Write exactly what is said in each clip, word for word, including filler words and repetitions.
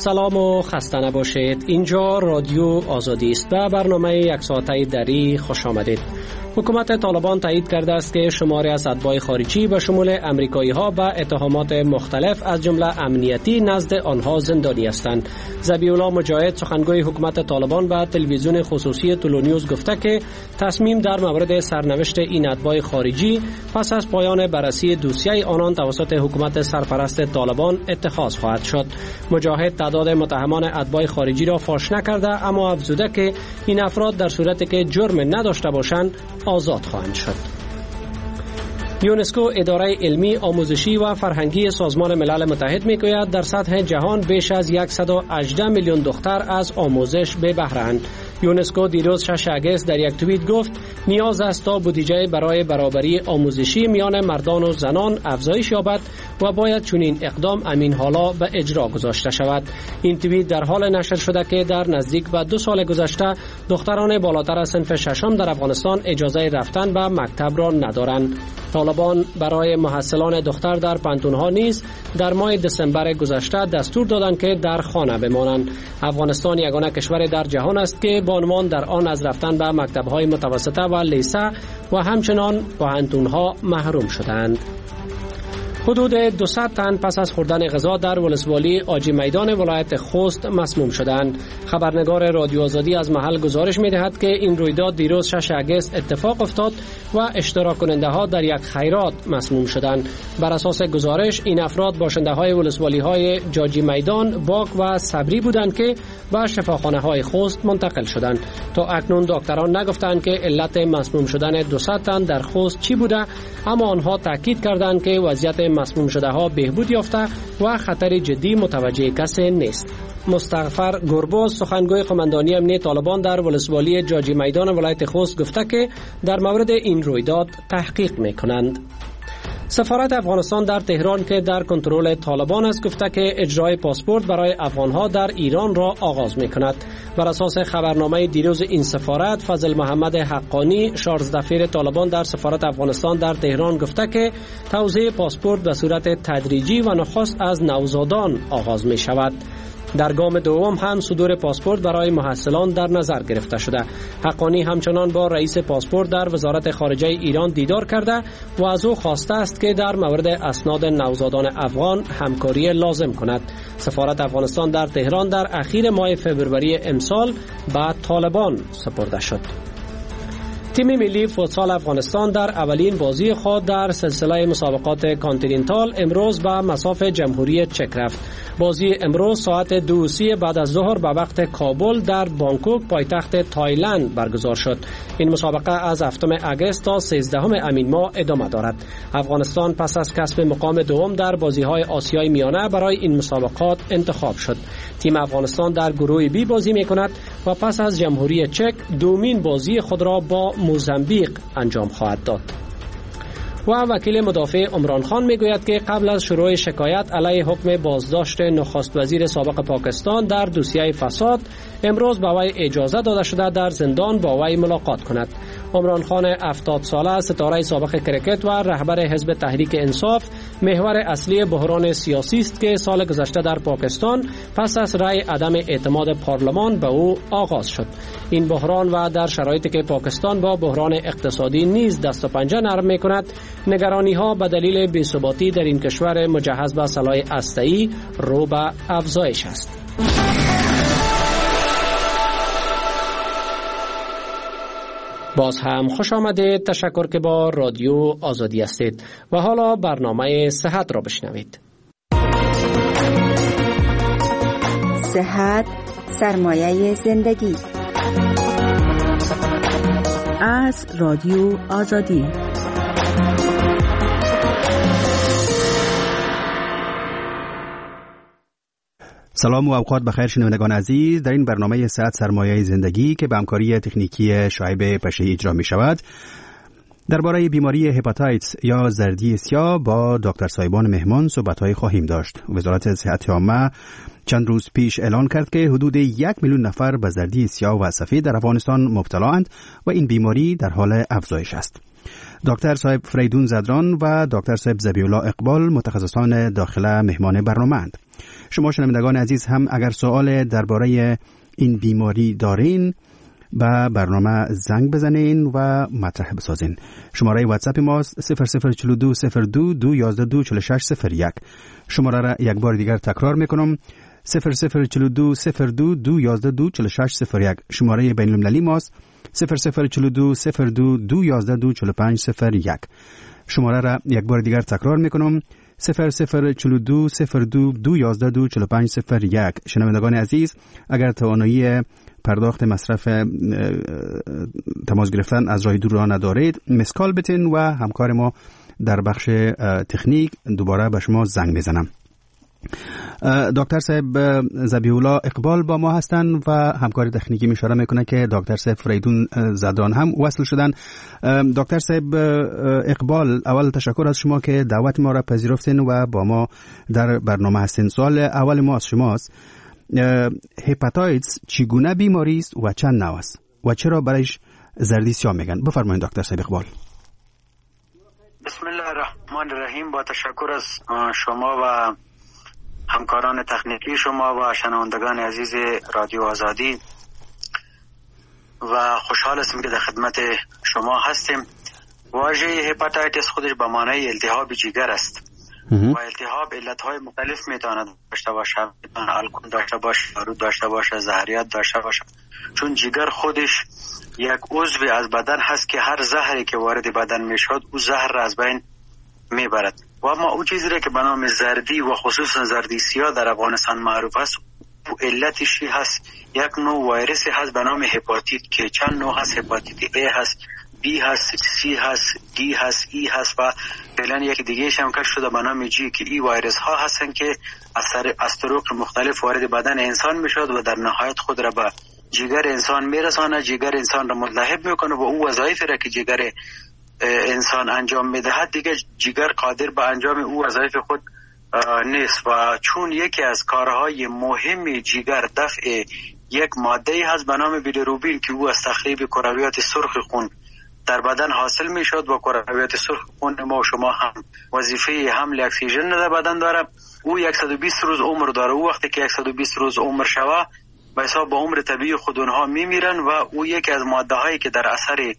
سلام و خسته نباشید. اینجا رادیو آزادی است و برنامه یک ساعته دری خوش آمدید. حکومت طالبان تایید کرده است که شماری از اتباع خارجی به شمول امریکایی ها به اتهامات مختلف از جمله امنیتی نزد آنها زندانی هستند. ذبیح الله مجاهد سخنگوی حکومت طالبان به تلویزیون خصوصی تولونیوز گفته که تصمیم در مورد سرنوشت این اتباع خارجی پس از پایان بررسی دوسیه آنان توسط حکومت سرپرست طالبان اتخاذ خواهد شد. مجاهد تعداد متهمان اتباع خارجی را فاش نکرده، اما افزوده که این افراد در صورتی که جرم نداشته باشند آزاد خواهند شد. یونسکو اداره علمی، آموزشی و فرهنگی سازمان ملل متحد میگوید در سطح جهان بیش از صد و هجده میلیون دختر از آموزش به بهره اند. یونسکو دیروز شش آگوست در یک توییت گفت نیاز است تا بودجه برای برابری آموزشی میان مردان و زنان افزایش یابد و باید چنین اقدام امین حالا به اجرا گذاشته شود. این توییت در حال نشر شده که در نزدیک به دو سال گذشته دختران بالاتر از صنف ششم در افغانستان اجازه رفتن به مکتب را ندارند. طالبان برای محصلان دختر در پانتونها نیز در ماه دسامبر گذشته دستور دادند که در خانه بمانند. افغانستان یگانه کشور در جهان است که بانوان در آن از رفتن به مکتب‌های متوسطه و لیسه و همچنان پانتونها محروم شدند. حدود دویست تن پس از خوردن غذا در ولسوالی آجی میدان ولایت خوست مسموم شدند. خبرنگار رادیو آزادی از محل گزارش می‌دهد که این رویداد دیروز شش آگوست اتفاق افتاد و اشتراک کننده ها در یک خیرات مسموم شدند. بر اساس گزارش این افراد باشنده های ولسوالی های جاجی میدان، باغ و صبری بودند که به شفاخانه های خوست منتقل شدند. تا اکنون دکتران نگفتند که علت مسموم شدن دویست تن در خوست چی بوده، اما آنها تاکید کردند که وضعیت مسموم شده ها بهبود یافته و خطر جدی متوجه کسی نیست. مستغفر گرباز سخنگوی قماندانی امنیت طالبان در ولسوالی جاجی میدان ولایت خوست گفته که در مورد این رویداد تحقیق میکنند. سفارت افغانستان در تهران که در کنترل طالبان است گفته که اجرای پاسپورت برای افغانها در ایران را آغاز میکند. بر اساس خبرنامه دیروز این سفارت، فضل محمد حقانی شارژدفیر طالبان در سفارت افغانستان در تهران گفته که توزیع پاسپورت به صورت تدریجی و نخست از نوزادان آغاز می شود. در گام دوم هم صدور پاسپورت برای محصلان در نظر گرفته شده. حقانی همچنان با رئیس پاسپورت در وزارت خارجه ایران دیدار کرده و از او خواسته است که در مورد اسناد نوزادان افغان همکاری لازم کند. سفارت افغانستان در تهران در اخیر ماه فوریه امسال به طالبان سپرده شد. تیم ملی فوتسال افغانستان در اولین بازی خود در سلسله مسابقات کانتیننتال امروز به مصاف جمهوری چک رفت. بازی امروز ساعت دو سی بعد از ظهر به وقت کابل در بانکوک پایتخت تایلند برگزار شد. این مسابقه از هفتم آگوست تا سیزدهم امین ماه ادامه دارد. افغانستان پس از کسب مقام دوم در بازی‌های آسیای میانه برای این مسابقات انتخاب شد. تیم افغانستان در گروه بی بازی می‌کند و پس از جمهوری چک دومین بازی خود را با موزامبیق انجام خواهد داد. و وکیل مدافع عمران خان میگوید که قبل از شروع شکایت علیه حکم بازداشت نخست وزیر سابق پاکستان در دوسیه فساد، امروز به وی اجازه داده شده در زندان با وی ملاقات کند. عمران خان هفتاد ساله ستاره سابق کرکت و رهبر حزب تحریک انصاف محور اصلی بحران سیاسی است که سال گذشته در پاکستان پس از رأی عدم اعتماد پارلمان به او آغاز شد. این بحران و در شرایطی که پاکستان با بحران اقتصادی نیز دست و پنجه نرم می‌کند، نگرانی ها به دلیل بی‌ثباتی در این کشور مجهز به سلاح هسته‌ای رو به افزایش است. باز هم خوش آمدید. تشکر که با رادیو آزادی هستید و حالا برنامه صحت را بشنوید. صحت سرمایه زندگی از رادیو آزادی. سلام و اوقات بخیر شنوندگان عزیز. در این برنامه صحت سرمایه زندگی که به همکاری تکنیکی شعیب پشه‌ای اجرا می شود، درباره بیماری هپاتایتس یا زردی سیاه با دکتر صایبان مهمان صحبت‌های خواهیم داشت. وزارت صحت عامه چند روز پیش اعلان کرد که حدود یک میلیون نفر به زردی سیاه و سفید در افغانستان مبتلااند و این بیماری در حال افزایش است. دکتر صاحب فریدون زدران و دکتر صاحب ذبیح‌الله اقبال متخصصان داخل مهمان برنامه‌اند. شما شنوندگان عزیز هم اگر سوال درباره این بیماری دارین با برنامه زنگ بزنین و مطرح بسازین. شماره واتساپ ماست صفر صفر چهل و دو صفر دو دو یازده دو چهل و شش صفر یک. شماره را یک بار دیگر تکرار میکنم صفر صفر چهل و دو صفر دو دو یازده دو چهل و شش صفر یک. شماره بین المللی ماست صفر صفر چهل و دو صفر دو دو یازده دو چهل و پنج صفر یک. شماره را یک بار دیگر تکرار میکنم صفر صفر چهل و دو صفر دو دو یازده دو چهل و پنج صفر یک. شنوندگان عزیز اگر توانایی پرداخت مصرف تماس گرفتن از راه دور را ندارید مسکال بتین و همکار ما در بخش تکنیک دوباره به شما زنگ میزنم. دکتر صاحب ذبیح‌الله اقبال با ما هستند و همکار تکنیکی اشاره میکنه که دکتر صاحب فریدون زدران هم وصل شدن. دکتر صاحب اقبال اول تشکر از شما که دعوت ما را پذیرفتین و با ما در برنامه هستین. سوال اول ما از شماست هپاتایتس چگونه بیماری است و چند نوع است و چرا برایش زردی سیاه میگن؟ بفرمایید دکتر صاحب اقبال. بسم الله الرحمن الرحیم. با تشکر از شما و همکاران تکنیکی شما و شنوندگان عزیز رادیو آزادی و خوشحال هستم که در خدمت شما هستیم. واژه هپاتایتس خودش به معنای التهاب جگر است و التهاب علتهای مختلف میتواند داشته باشه، الکل داشته باشه، بارود داشته باشه، زهریات داشته باشه. چون جگر خودش یک عضو از بدن هست که هر زهری که وارد بدن میشود او زهر را از بین میبرد. و اما او چیزی را که به نام زردی و خصوصا زردی سیاه در افغانستان معروف است او علتشی هست یک نوع ویروسی هست به نام هپاتیت که چند نوع هست. هپاتیت A هست، B هست، C هست، D هست، E هست و فعلا یک دیگه هم کشف شده به نام G که ای ویروس ها هستن که از طرق مختلف وارد بدن انسان میشود و در نهایت خود را به جگر انسان میرسانه. جگر انسان را ملتهب میکنه و او وظایفی را که جگر انسان انجام میدهد دیگه جگر قادر به انجام او وظایف خود نیست. و چون یکی از کارهای مهم جگر دفع یک ماده هست به نام بیلیروبین که او از تخریب کرویات سرخ خون در بدن حاصل می شد و کرویات سرخ خون ما و شما هم وظیفه حمل اکسیژن در بدن داره. او صد و بیست روز عمر داره. او وقتی که صد و بیست روز عمر شوه به حساب با عمر طبیعی خود اونها می میرن و او یکی از ماده هایی که در اثر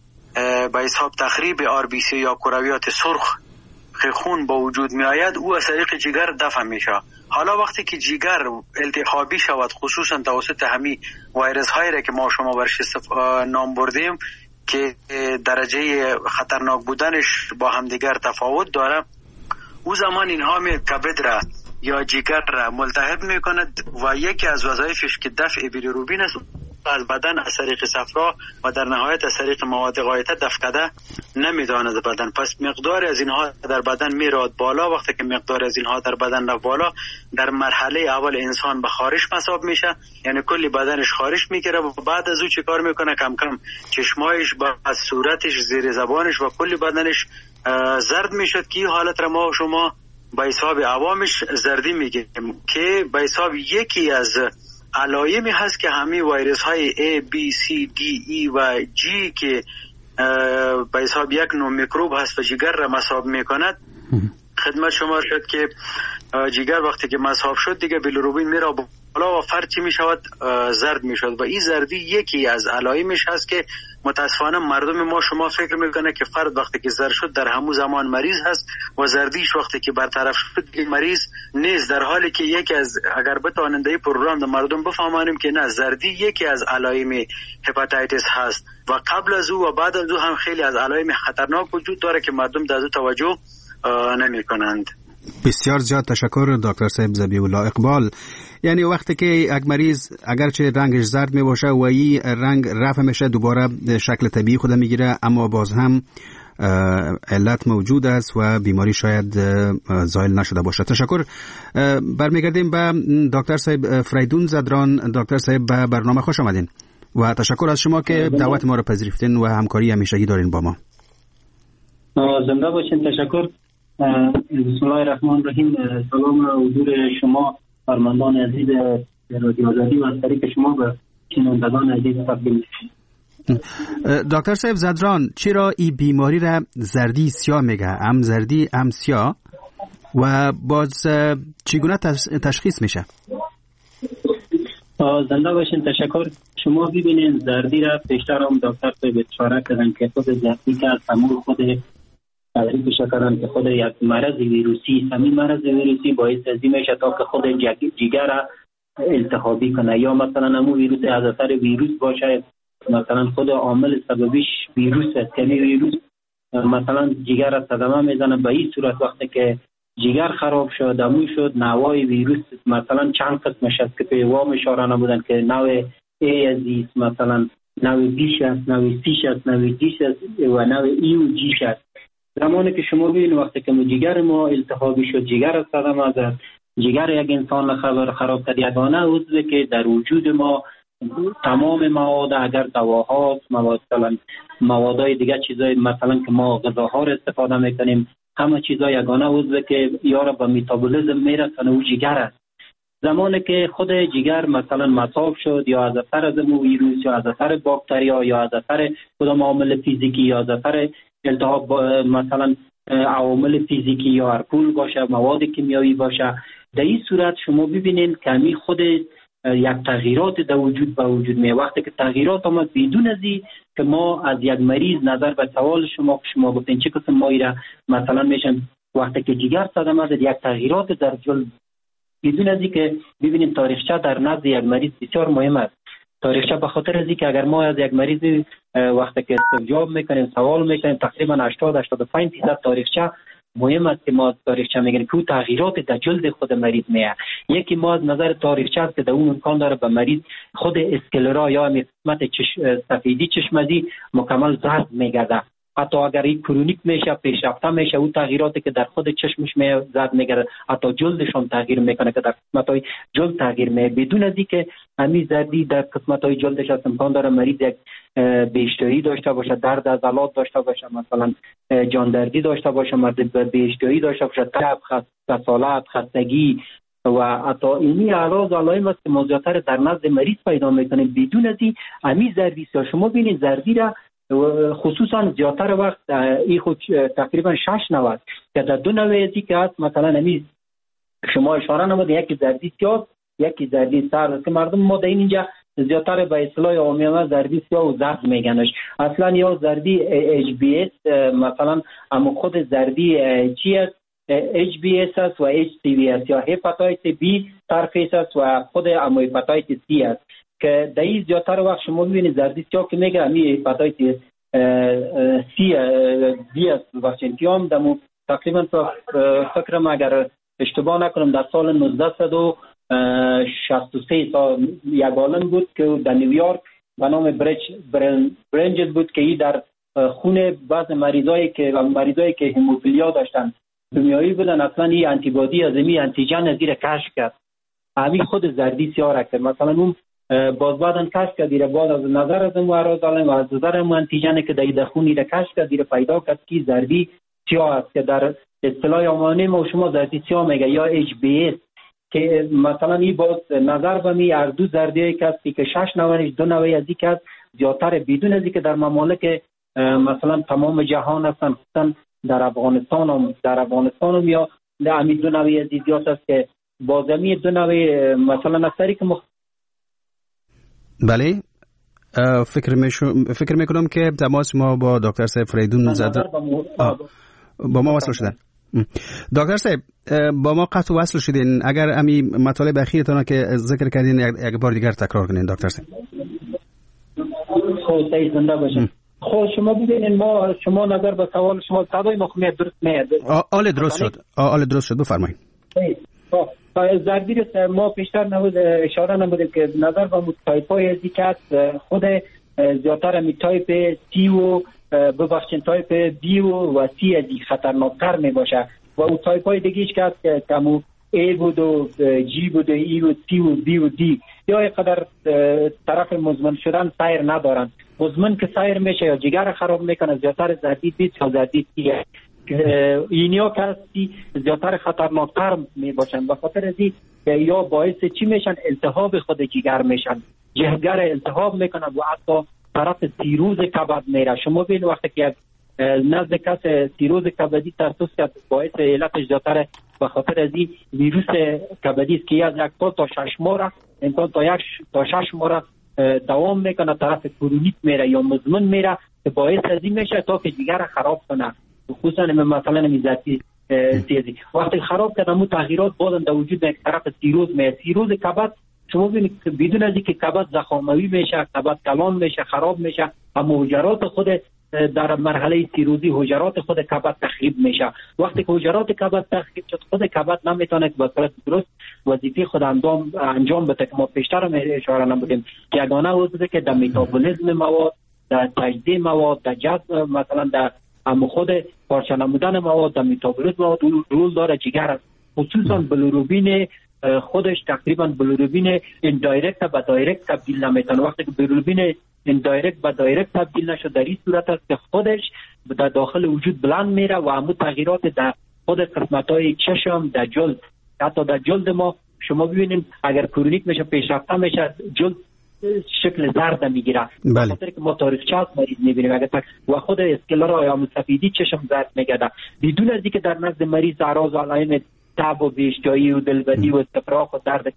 به حساب تخریب آر بی سی یا کرویات سرخ خون با وجود می آید او از طریق جگر دفع می شود. حالا وقتی که جگر التهابی شود خصوصا توسط همین ویروس هایی را که ما شما برش نام بردیم که درجه خطرناک بودنش با همدیگر تفاوت داره، او زمان اینها می کبد را یا جگر را ملتهب می کند و یکی از وظایفش که دفع بیلیروبین است از بدن از طریق صفرا و در نهایت از طریق مواد غایطه دفع کرده نمیداند بدن. پس مقدار از اینها در بدن میراد بالا. وقتی که مقدار از اینها در بدن رفت بالا در مرحله اول انسان به خارش مساب میشه، یعنی کلی بدنش خارش میگیره و بعد از او چه کار میکنه؟ کم کم چشمایش با صورتش زیر زبانش و کلی بدنش زرد میشد که این حالت را ما و شما به حساب عوامش زردی میگیم که به حساب یکی از علایمی هست که همین ویروس های A, B, C, D, E و G که به حساب یک نوع میکروب هست و جگر را مصاب میکند. خدمت شما شد که جگر وقتی که مصاب شد دیگه بیلیروبین میره بالا و فرچی میشود زرد میشود و این زردی یکی از علایمش هست که متاسفانه مردم ما شما فکر میکنه که فرد وقتی که زرد شد در همون زمان مریض هست و زردیش وقتی که برطرف شد مریض نیست، در حالی که یکی از اگر بتوانند این پروگرام در مردم بفهمانیم که نه، زردی یکی از علائم هپاتایتس هست و قبل از او و بعد از او هم خیلی از علائم خطرناک وجود داره که مردم در از توجه نمی کنند. بسیار زیاد تشکر دکتر صاحب ذبیح‌الله اقبال. یعنی وقتی که یک مریض اگرچه رنگش زرد می باشه و این رنگ رفع میشه دوباره شکل طبیعی خود میگیره اما باز هم علت موجود است و بیماری شاید زایل نشده باشه. تشکر. برمیگردیم به دکتر صاحب فریدون زدران. دکتر صاحب به برنامه خوش آمدین و تشکر از شما که دعوت ما را پذیرفتین و همکاری همیشگی دارین با ما. زنده باشین. تشکر. بسم الله الرحمن الرحیم. سلام و حضور شما فرماندان عزیز رادیو آزادی و از طریق شما به شنوندگان عزیز تقدیم می‌کنم. دکتر صاحب زدران، چرا این بیماری را زردی سیاه میگه؟ هم زردی هم سیاه، و باز چگونه تشخیص میشه؟ زنده باشین. تشکر. شما ببینید زردی را پیشتر هم دکتر صاحب اشاره کردن که خود زردی که از همون خود تعریفش کردن که خود یک مرض ویروسی، همین مرض ویروسی باعث ازی میشه تا که خود جگر را التهابی کنه، یا مثلا همون ویروس از اثر ویروس باشه، مثلا خود عامل سببیش ویروس است، یعنی ویروس مثلا جگر را صدمه میزنه. به این صورت وقتی که جگر خراب شد، دموی شد، نوای ویروس مثلا چند قسمش است که پیوام اشاره نبودن که نوع ای عزیز، مثلا نوع بیش است، نوع سیش است، نوع دیش است و نوع ای و جیش است. زمانی که شما ببینید وقتی که جگر ما التهابی شد، جگر از صدمه زد، جگر یک انسان خبر خراب کرد، یگانه عضوی که در وجود ما تمام مواد، اگر دواها، مواد مثلا موادهای دیگه چیزای مثلا که ما غذاها رو استفاده میکنیم، همه چیزا یگانه عضوی که یارا به متابولیسم میرسونه او جگر است. زمانی که خود جگر مثلا مصاب شد، یا از اثر از ویروس، یا از اثر باکتریا، یا از اثر کدام عامل فیزیکی، یا از اثر التهاب مثلا عوامل فیزیکی یا الکل باشه، مواد کیمیایی باشه، در این صورت شما ببینید که می خود یک تغییرات در وجود به وجود می. وقتی که تغییرات آمد بدون ازی که ما از یک مریض نظر به سوال شما که شما گفتین چه قسم مایی را مثلا میشن وقتی که جگر صدمه زد، یک تغییرات در جلد بدون ازی که ببینیم تاریخچه در نزد یک مریض بسیار مهم است. تاریخچه به خاطر ازی که اگر ما از یک مریض وقتی که استجاب میکنیم، سوال میکنیم، تقریبا هشتاد هشتاد و پنج درصد تاریخچه مهم است که ما تاریخچه میگیم که تغییرات در جلد خود مریض میه. یکی ما از نظر تاریخچه است که در اون امکان داره به مریض خود اسکلرا یا قسمت چش... سفیدی چشمزی مکمل زرد میگرده. حتی اگر این کرونیک میشه، پیشرفته میشه، اون تغییراتی که در خود چشمش می زرد میگرده، حتی جلدش هم تغییر میکنه که در قسمت‌های جلد تغییر می. بدون از اینکه همین زردی در قسمت‌های جلدش از امکان داره مریض یک بی‌اشتهایی داشته باشه، درد عضلات داشته باشه، مثلا جان دردی داشته باشه، مریض بی‌اشتهایی داشته باشه، تب، کسالت، خستگی و حتی اینی اعراض علائم است که زیاتر در نزد مریض پیدا میکنه. بدون از این همین زردی شما ببینید زردی را خصوصا زیاتر وقت این خود تقریبا شش نوع که در دو نوع ازی که هست، مثلا همین شما اشاره نمود، یکی زردی سیاه، یکی زردی سرد که مردم ما در اینجا زیاتر به اصطلاح عامیانه زردی سیاه و زرد میگنش. اصلا یا زردی اچ بی اس، مثلا اما خود زردی چی است؟ اچ بی اس است و اچ سی وی است، یا هپاتایت بی ترخیص است و خود اما هپاتایت سی است که در این زیادتر وقت شما ببینید زردی سیاه که میگه همی هپاتایت سی بی است واکسینتیوم دمو تقریبا فکرم اگر اشتباه نکنم در سال نوزده و شصت و سه تا یک عالم بود که در نیویورک به نام برچ برنجز بود که این در خون بعض مریضایی که مریضایی که هموفیلیا داشتن دنیایی بودن، اصلا این آنتیبادی از این آنتیجن از این کشف کرد. همین خود زردی سیاه را کرد. مثلا اون باز بعدن کشف کرد دیره بعد از نظر از اون اعراض علائم و از نظر اون آنتیجن که در خونی را کشف کرد دیره پیدا کرد که زردی سیاه است که در اصطلاح عامانه ما شما زردی سیاه میگه یا اچ بی اس که مثلا این باز نظر به می هر دو زردی که است که شش نوعش دو نوعی از این که زیادتر بدون از که در ممالک مثلا تمام جهان هستن، خصوصا در افغانستان هم در افغانستان هم یا در همین دو نوعی از زیاد است که بازمی دو نوعی مثلا اکثری که مخ... بله فکر میشم فکر میکنم که تماس ما با دکتر صاحب فریدون زده با ما وصل شدن. دکتر صاحب با ما قطع وصل شدین، اگر امی مطالب اخیرتون که ذکر کردین یک بار دیگر تکرار کنین دکتر صاحب. خب سعید زنده باشین. خب شما ببینید ما شما نظر به سوال شما صدای ما خمیت درست میاد. آله درست شد. آله درست شد بفرمایید. خب زردی رو ما پیشتر نبود اشاره نبودیم که نظر به تایپ‌های ازی که خود زیادتر می تایپ سی و ببخشین تایپ بی و سی ازی خطرناکتر می باشه و اون تایپ‌های دیگه‌اش که هست که کمو ای بود و جی بود و ای و سی و بی و دی یا اینقدر طرف مزمن شدن سایر ندارن. مزمن که سایر میشه یا جگر خراب میکنه زیادتر زردی بیت یا زردی سی اینیا که هستی زیادتر خطرناکتر می باشن. بخاطر ازی یا باعث چی میشن؟ التهاب خود جگر میشن، جگر التهاب میکنه و حتی طرف سیروز کبد میره. شما ببین وقتی که نزد کس سیروز کبدی ترسوس که باعث علتش داتره به خاطر از این ویروس کبدی است که از یک سال تا شش ماه را امکان تا یک تا شش ماه را دوام میکنه، طرف کرونیک میره یا مزمن میره که باعث از این میشه تا که دیگر را خراب کنه، خصوصا مثلا میزتی تیزی وقتی خراب کنه مو تغییرات بازم در وجود یک طرف سیروز میره. سیروز کبد شما ببینید بدون از اینکه کبد زخاموی میشه، کبد کلان میشه، خراب میشه، اما حجرات خود در مرحله سیروزی حجرات خود کبد تخریب میشه. وقتی که حجرات کبد تخریب شد خود کبد نمیتونه که به صورت درست وظیفه خود انجام انجام بده که ما پیشتر هم اشاره نمودیم که یگانه عضوی که در متابولیسم مواد، در تجزیه مواد، در جذب مثلا در هم خود پارچه نمودن مواد، در متابولیسم مواد رول داره جگر است. خصوصا بلوروبین خودش تقریبا بلوروبین این دایرکت به دایرکت تبدیل نمیتونه. وقتی که بلوروبین این دایرکت به دایرکت تبدیل نشد در این صورت است که خودش در داخل وجود بلند میره و همون تغییرات در خود قسمت های چشم، در جلد، حتی در جلد ما شما ببینید اگر کرونیک میشه پیشرفته میشه جلد شکل زرد میگیره. بله. خاطر که ما تاریخچه از مریض میبینیم اگر تک و خود اسکلرا یا سفیدی چشم زرد میگرده بدون از اینکه در نزد مریض اعراض و علائم تب و بیشجایی و دلبدی و استفراغ و درد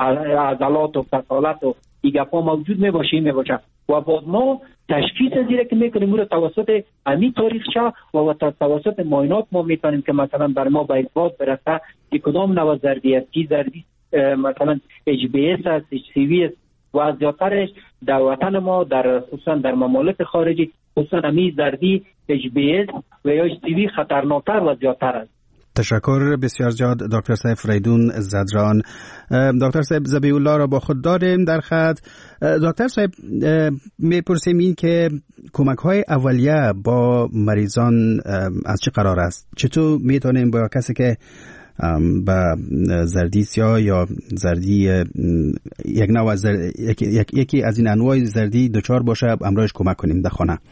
عضلات و کسالت و ایگپا موجود میباشه میباشه و بعد ما تشخیص از اینه که میکنیم رو توسط امی تاریخچه و توسط معاینات ما میتونیم که مثلا بر ما به اثبات برسه که کدام نوع زردی است، کی زردی مثلا اچ بی اس است، اچ سی وی است و از زیادترش در وطن ما در خصوصا در ممالک خارجی خصوصا امی زردی اچ بی اس و یا اچ سی وی خطرناکتر و زیادتر است. تشکر بسیار زیاد دکتر صاحب فریدون زدران. دکتر صاحب ذبیح الله را با خود داریم در خط. دکتر صاحب میپرسیم این که کمک های اولیه با مریضان از چه قرار است؟ چطور میتونیم با کسی که با زردی سیاه یا زردی یک نوع زر... یک... یک... یکی از این انواع زردی دچار باشه امروز کمک کنیم در خانه؟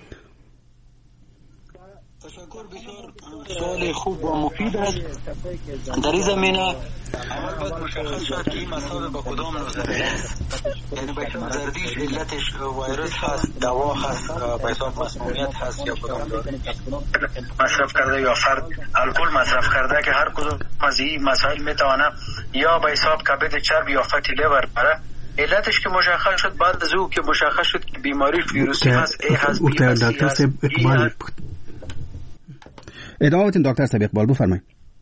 سوال خوب و مفید است. در این زمینه اول باید مشخص شد که این مسائل با کدام نوع زردی است، یعنی به حساب زردیش علتش ویروس هست، دوا هست، به حساب مسمومیت هست یا کدام مصرف کرده یا فرد الکل مصرف کرده که هر کدوم از این مسائل میتونه یا به حساب کبد چرب یا فتی لیور بره. علتش که مشخص شد بعد از او که مشخص شد که بیماری ویروسی هست، ای هست، بی هست، ادامه بدین دکتر صاحب اقبال بفرمایید.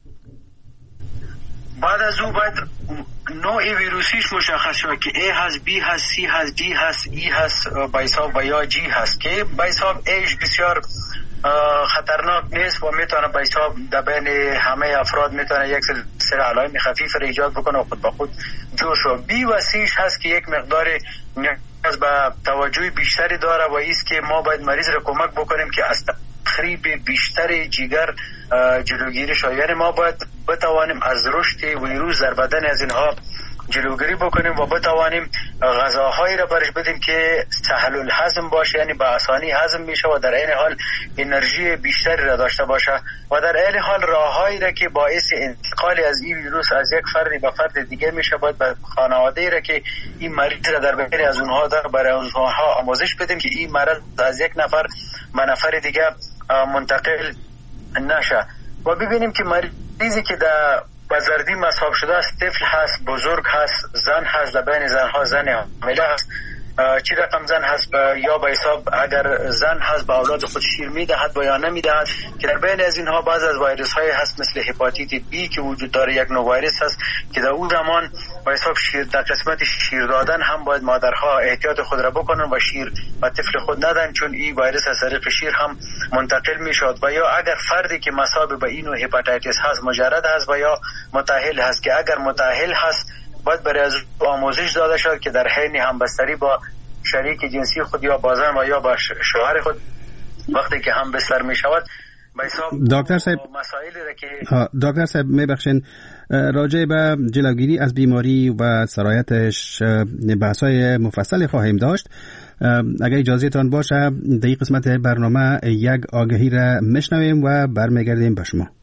بعد از او باید نوع ویروسیش مشخص شد که ای هست، بی هست، سی هست، دی هست، ای هست، به حساب و یا جی هست که به حساب ایش بسیار خطرناک نیست و میتونه به حساب در بین همه افراد میتونه یک سری علائم خفیف را ایجاد بکنه و خود به خود جوش و بی و سیش هست که یک مقدار نیاز به توجه بیشتری داره و ایست که ما باید مریض را کمک بکنیم که از تخریب بیشتر جگر جلوگیری شود. یعنی ما باید بتوانیم از رشد ویروس در بدن از اینها جلوگیری بکنیم و بتوانیم غذاهایی را برش بدیم که سهل الهضم باشه، یعنی به آسانی هضم میشه و در این حال انرژی بیشتری را داشته باشه و در این حال راههایی را که باعث انتقال از این ویروس از یک فرد به فرد دیگه میشه باید به خانواده‌ای را که این مریض را در بین از اونها داره برای اونها آموزش بدیم که این مرض از یک نفر به نفر دیگه منتقل نشه و ببینیم که مریضی که در بزردی مصاب شده است طفل هست، بزرگ هست، زن هست، در بین زنها زن حامله هست، چی رقم زن هست یا به حساب اگر زن هست به اولاد خود شیر میدهد و یا نمیدهد که در بین از اینها بعض از ویروس های هست مثل هپاتیت بی که وجود داره، یک نوع ویروس هست که در اون زمان به حساب شیر در قسمت شیر دادن هم باید مادرها احتیاط خود را بکنن و شیر و طفل خود ندن چون این ویروس از طریق شیر هم منتقل میشود و یا اگر فردی که مصاب به این نوع هپاتیتس هست مجرد هست و یا متأهل هست که اگر متأهل هست باید برای از آموزش داده شد که در حین همبستری با شریک جنسی خود یا با زن و یا با شوهر خود وقتی که هم بستر می شود دکتر صاحب مسائلی که دکتر صاحب میبخشین راجع به جلوگیری از بیماری و سرایتش بحث‌های مفصلی خواهیم داشت. اگر اجازه تان باشه در این قسمت برنامه یک آگهی را میشنویم و برمیگردیم به شما.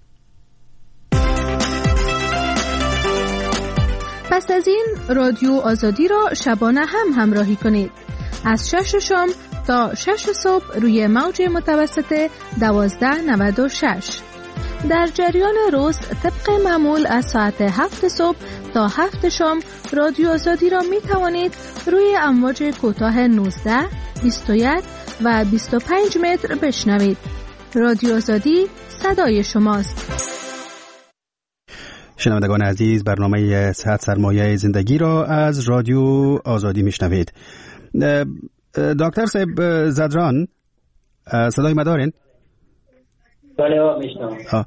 پس از این رادیو آزادی را شبانه هم همراهی کنید از شش شام تا شش صبح روی موج متوسط دوازده نود و شش. در جریان روز طبق معمول از ساعت هفت صبح تا هفت شام رادیو آزادی را می توانید روی امواج کوتاه نوزده، بیست و یک و بیست و پنج متر بشنوید. رادیو آزادی صدای شماست. شنوندگان عزیز، برنامه صد سرمایه زندگی را از رادیو آزادی میشنوید. دکتر صاحب زدران، صدای ما دارین؟ بله میشنوم.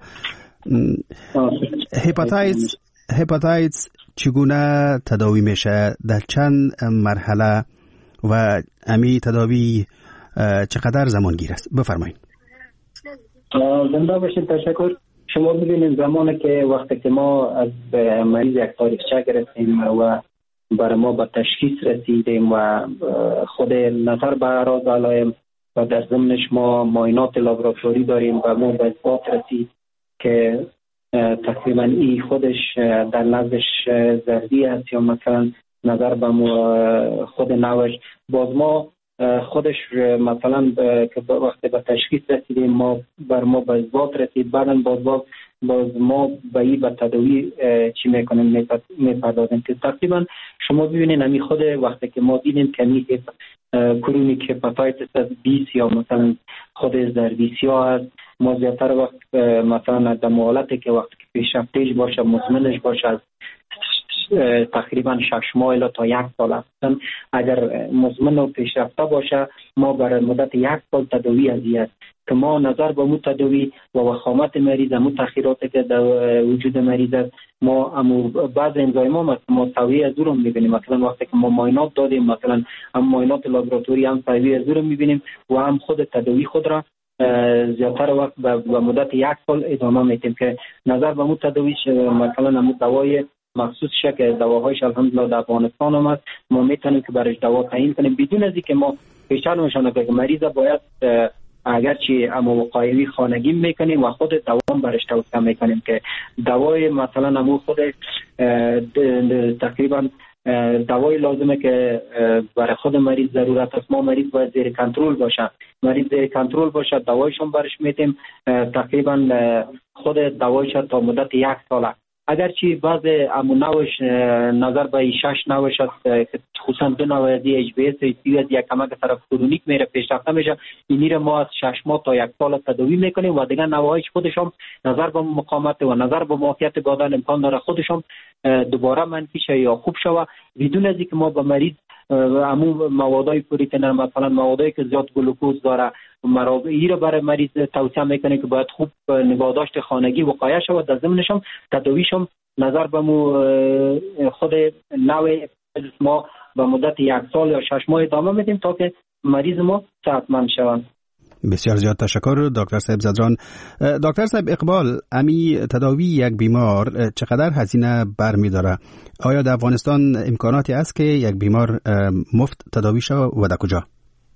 هپاتایتس هپاتایتس چگونه تداوی میشه؟ در چند مرحله و امی تداوی چقدر زمان گیر است؟ بفرمایید. زنده باشید. تشکر. شما ببینید زمانی که وقتی که ما از مریض یک تاریخچه گرفتیم و برای ما به تشخیص رسیدیم و خود نظر به اعراض علائم و در ضمنش ما معاینات لابراتوری داریم و ما به اثبات رسید که تقریبا این خودش در نزدش زردی است یا مثلا نظر به خود نوش، باز ما خودش مثلا که وقتی به تشخیص رسیدیم ما بر ما به اثبات رسید، بعدا باز باز باز ما به این به تداوی چی میکنیم میپردازیم که تقریبا شما ببینید همی خود وقتی که ما دیدیم که می کرونیک هپاتایتس بیست یا مثلا خود زردی سیاه است، ما زیادتر وقت مثلا در حالتی که وقتی که پیشرفته‌اش باشه مزمنش باشه از تقریبا شش ماه الی تا یک سال هستن. اگر مزمن و پیشرفته باشه ما برای مدت یک سال تداوی ازیست که ما نظر به مو تداوی و وخامت مریض، مو تاخیراتی که در وجود مریض است، ما امو بعض انزایما مثلا ما سویه از رو میبینیم. مثلا وقتی که ما معاینات دادیم مثلا هم معاینات لابراتوری هم سویه از رو میبینیم و هم خود تداوی خود را زیادتر وقت به مدت یک سال ادامه میدیم که نظر به مو تداویش مثلا همو دوای مخصوص شکل دواهایش الحمدلله در افغانستان هم است، ما میتونیم که برش دوا تعیین کنیم بدون از اینکه ما پیشنهاد میشونه که مریض باید اگرچه اما وقایوی خانگی میکنیم و خود دوام برش توصیه میکنیم که دوای مثلا همون خود تقریبا دوای لازمه که برای خود مریض ضرورت است. ما مریض باید زیر کنترل باشه، مریض زیر کنترل باشه دوایشون برش میتیم تقریبا خود دوایش تا مدت یک ساله. اگرچه بعض امو نوش نظر به شش نوش است که خصوصا دو نوع از اچ بی اس از یک کمک طرف کرونیک میره پیشرفته میشه، اینی را ما از شش ماه تا یک سال تداوی میکنیم و دیگه نوعش خودشون نظر به مقاومت و نظر به معافیت بدن امکان داره خودشون دوباره منفی شه یا خوب شوه بدون از اینکه ما به مریض عموم موادای پروتئین مثلا موادایی که زیاد گلوکوز داره مرابعی رو برای مریض توصیه میکنه که باید خوب نگهداشت خانگی وقایع شود. در ضمنش هم تداویشم نظر به مو خود نوع ما به مدت یک سال یا شش ماه ادامه میدیم تا که مریض ما صحتمند شود. بسیار زیاد تشکر دکتر صاحب زدران. دکتر صاحب اقبال، امی تداوی یک بیمار چقدر هزینه برمیداره؟ آیا در افغانستان امکاناتی است که یک بیمار مفت تداوی شود و در کجا؟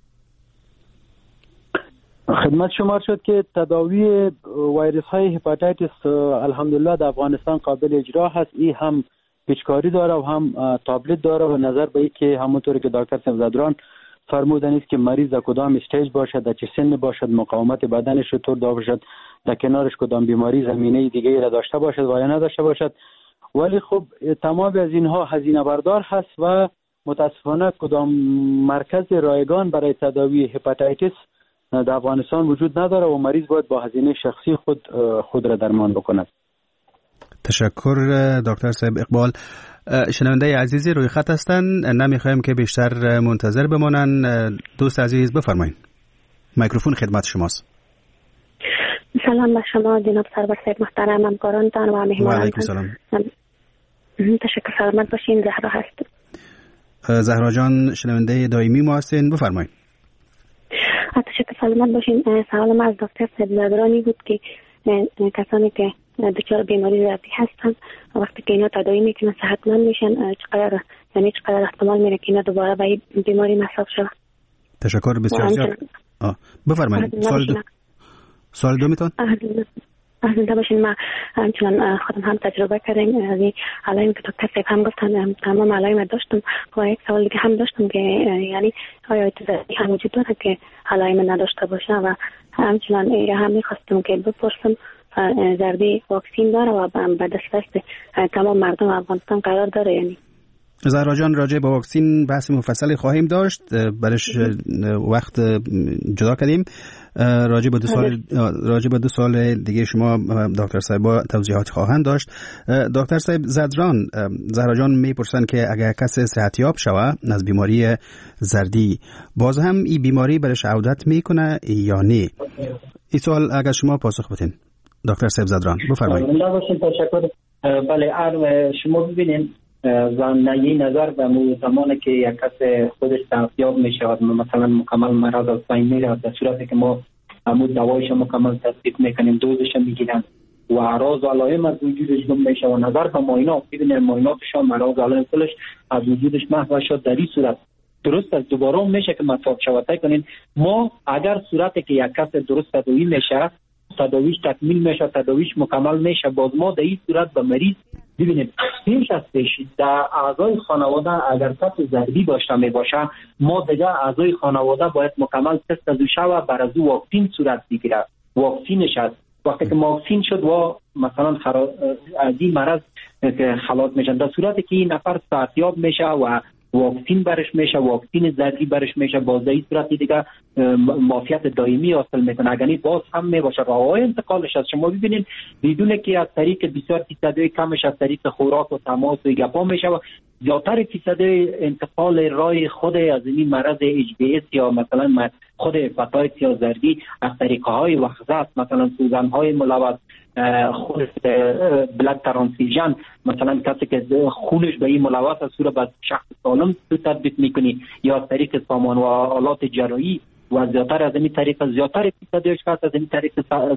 خدمت شما شد که تداوی ویروس های هپاتیتس الحمدلله در افغانستان قابل اجرا هست. این هم پیچکاری داره و هم تابلت داره و نظر به این که همونطوری که دکتر صاحب زدران فرمودن است که مریض در کدام استیج باشد، در چه سن باشد، مقاومت بدنش چطور باشد، در کنارش کدام بیماری زمینه دیگه را داشته باشد و یا نداشته باشد. ولی خب تمام از اینها هزینه بردار هست و متاسفانه کدام مرکز رایگان برای تداوی هپاتیتس در افغانستان وجود نداره و مریض باید با هزینه شخصی خود خود را درمان بکند. تشکر دکتر صاحب اقبال. شنونده عزیزی روی خط هستن، نمیخوایم که بیشتر منتظر بمانن. دوست عزیز بفرمایید، میکروفون خدمت شماست. سلام به شما جناب سرور صاحب محترم، همکارانتان و مهمانانتان. و علیکم سلام. تشکر، سلامت باشین. زهرا هست. زهرا جان شنونده دائمی ما هستین، بفرمایید. تشکر، سلامت باشین. سوالم از دکتر صاحب زدرانی بود که کسانی که دچار بیماری زردی هستن وقتی که اینا تداوی میکنن صحتمند میشن چقدر یعنی چقدر احتمال میره که اینا دوباره به این بیماری مصاب شوند؟ تشکر بسیار زیاد. بفرمایید. سوال دو سوال دو میتون زنده باشین. ما همچنان خودم هم تجربه کردیم از این علائم که دکتر صاحب هم گفتن، تمام علائم داشتم. و یک سوال دیگه هم داشتم که یعنی آیا زردی هم وجود داره که علائم نداشته باشه؟ و همچنان یا هم میخواستم که بپرسم زردی واکسین داره و به دسترس تمام مردم افغانستان قرار داره؟ یعنی زهرا جان، راجع به واکسین بحث مفصلی خواهیم داشت، برش وقت جدا کردیم. راجع به دو سال راجع به دو سال دیگه شما دکتر صاحب توضیحات خواهند داشت. دکتر صاحب زدران، زهرا جان میپرسن که اگر کسی صحتیاب شوه از بیماری زردی، باز هم این بیماری برش عودت میکنه یا نه؟ این سوال اگر شما پاسخ بدین دکتر صاحب زدران بفرمایید. تشکر. بله، شما ببینید زمینه نظر به مو زمانی که یک کس خودش صحتیاب میشه و مثلا مکمل مرض از بین میره، در صورتی که ما همون دوایش مکمل تصدیق میکنیم، دوزش میگیرن و اعراض و علائم از وجودش گم میشه و نظر به معاینات ببینید معایناتشان مرض و علائم کلش از وجودش محو شد، در این صورت درست از دوباره میشه که مصاب شود. کنین ما اگر صورتی که یک کس درست تداوی میشه، تداویش تکمیل میشه، تداویش مکمل میشه، باز ما در این صورت به مریض ببینید پیش از پیش در اعضای خانواده اگر کس زردی داشته می باشه، ما دیگه اعضای خانواده باید مکمل تست از او شود، بر از او واکسین صورت بگیره. واکسینش هست وقتی که واکسین شد و مثلا خرا... از این مرض که خلاص میشن، در صورتی که این نفر صحتیاب میشه و واکسین برش میشه، واکسین زردی برش میشه، باز در این صورت دیگه معافیت دائمی حاصل میکنه. اگر باز هم میباشه راههای انتقالش از شما ببینید بدون که از طریق بسیار فیصدی کمش از طریق خوراک و تماس و گپا میشه و زیادتر فیصدی انتقال راه خود از این مرض اچ بی اس یا مثلا خود هپاتیت یا زردی از طریقه های وخزت، مثلا سوزن های ملوث، خود بلاد ترانسفیوژن، مثلا کسی که خونش به این ملوث از صورت به شخص سالم تطبیق میکنی، یا از طریق سامان و آلات جراحی و زیادتر از این طریق زیادتر فیصدیش هست از این طریق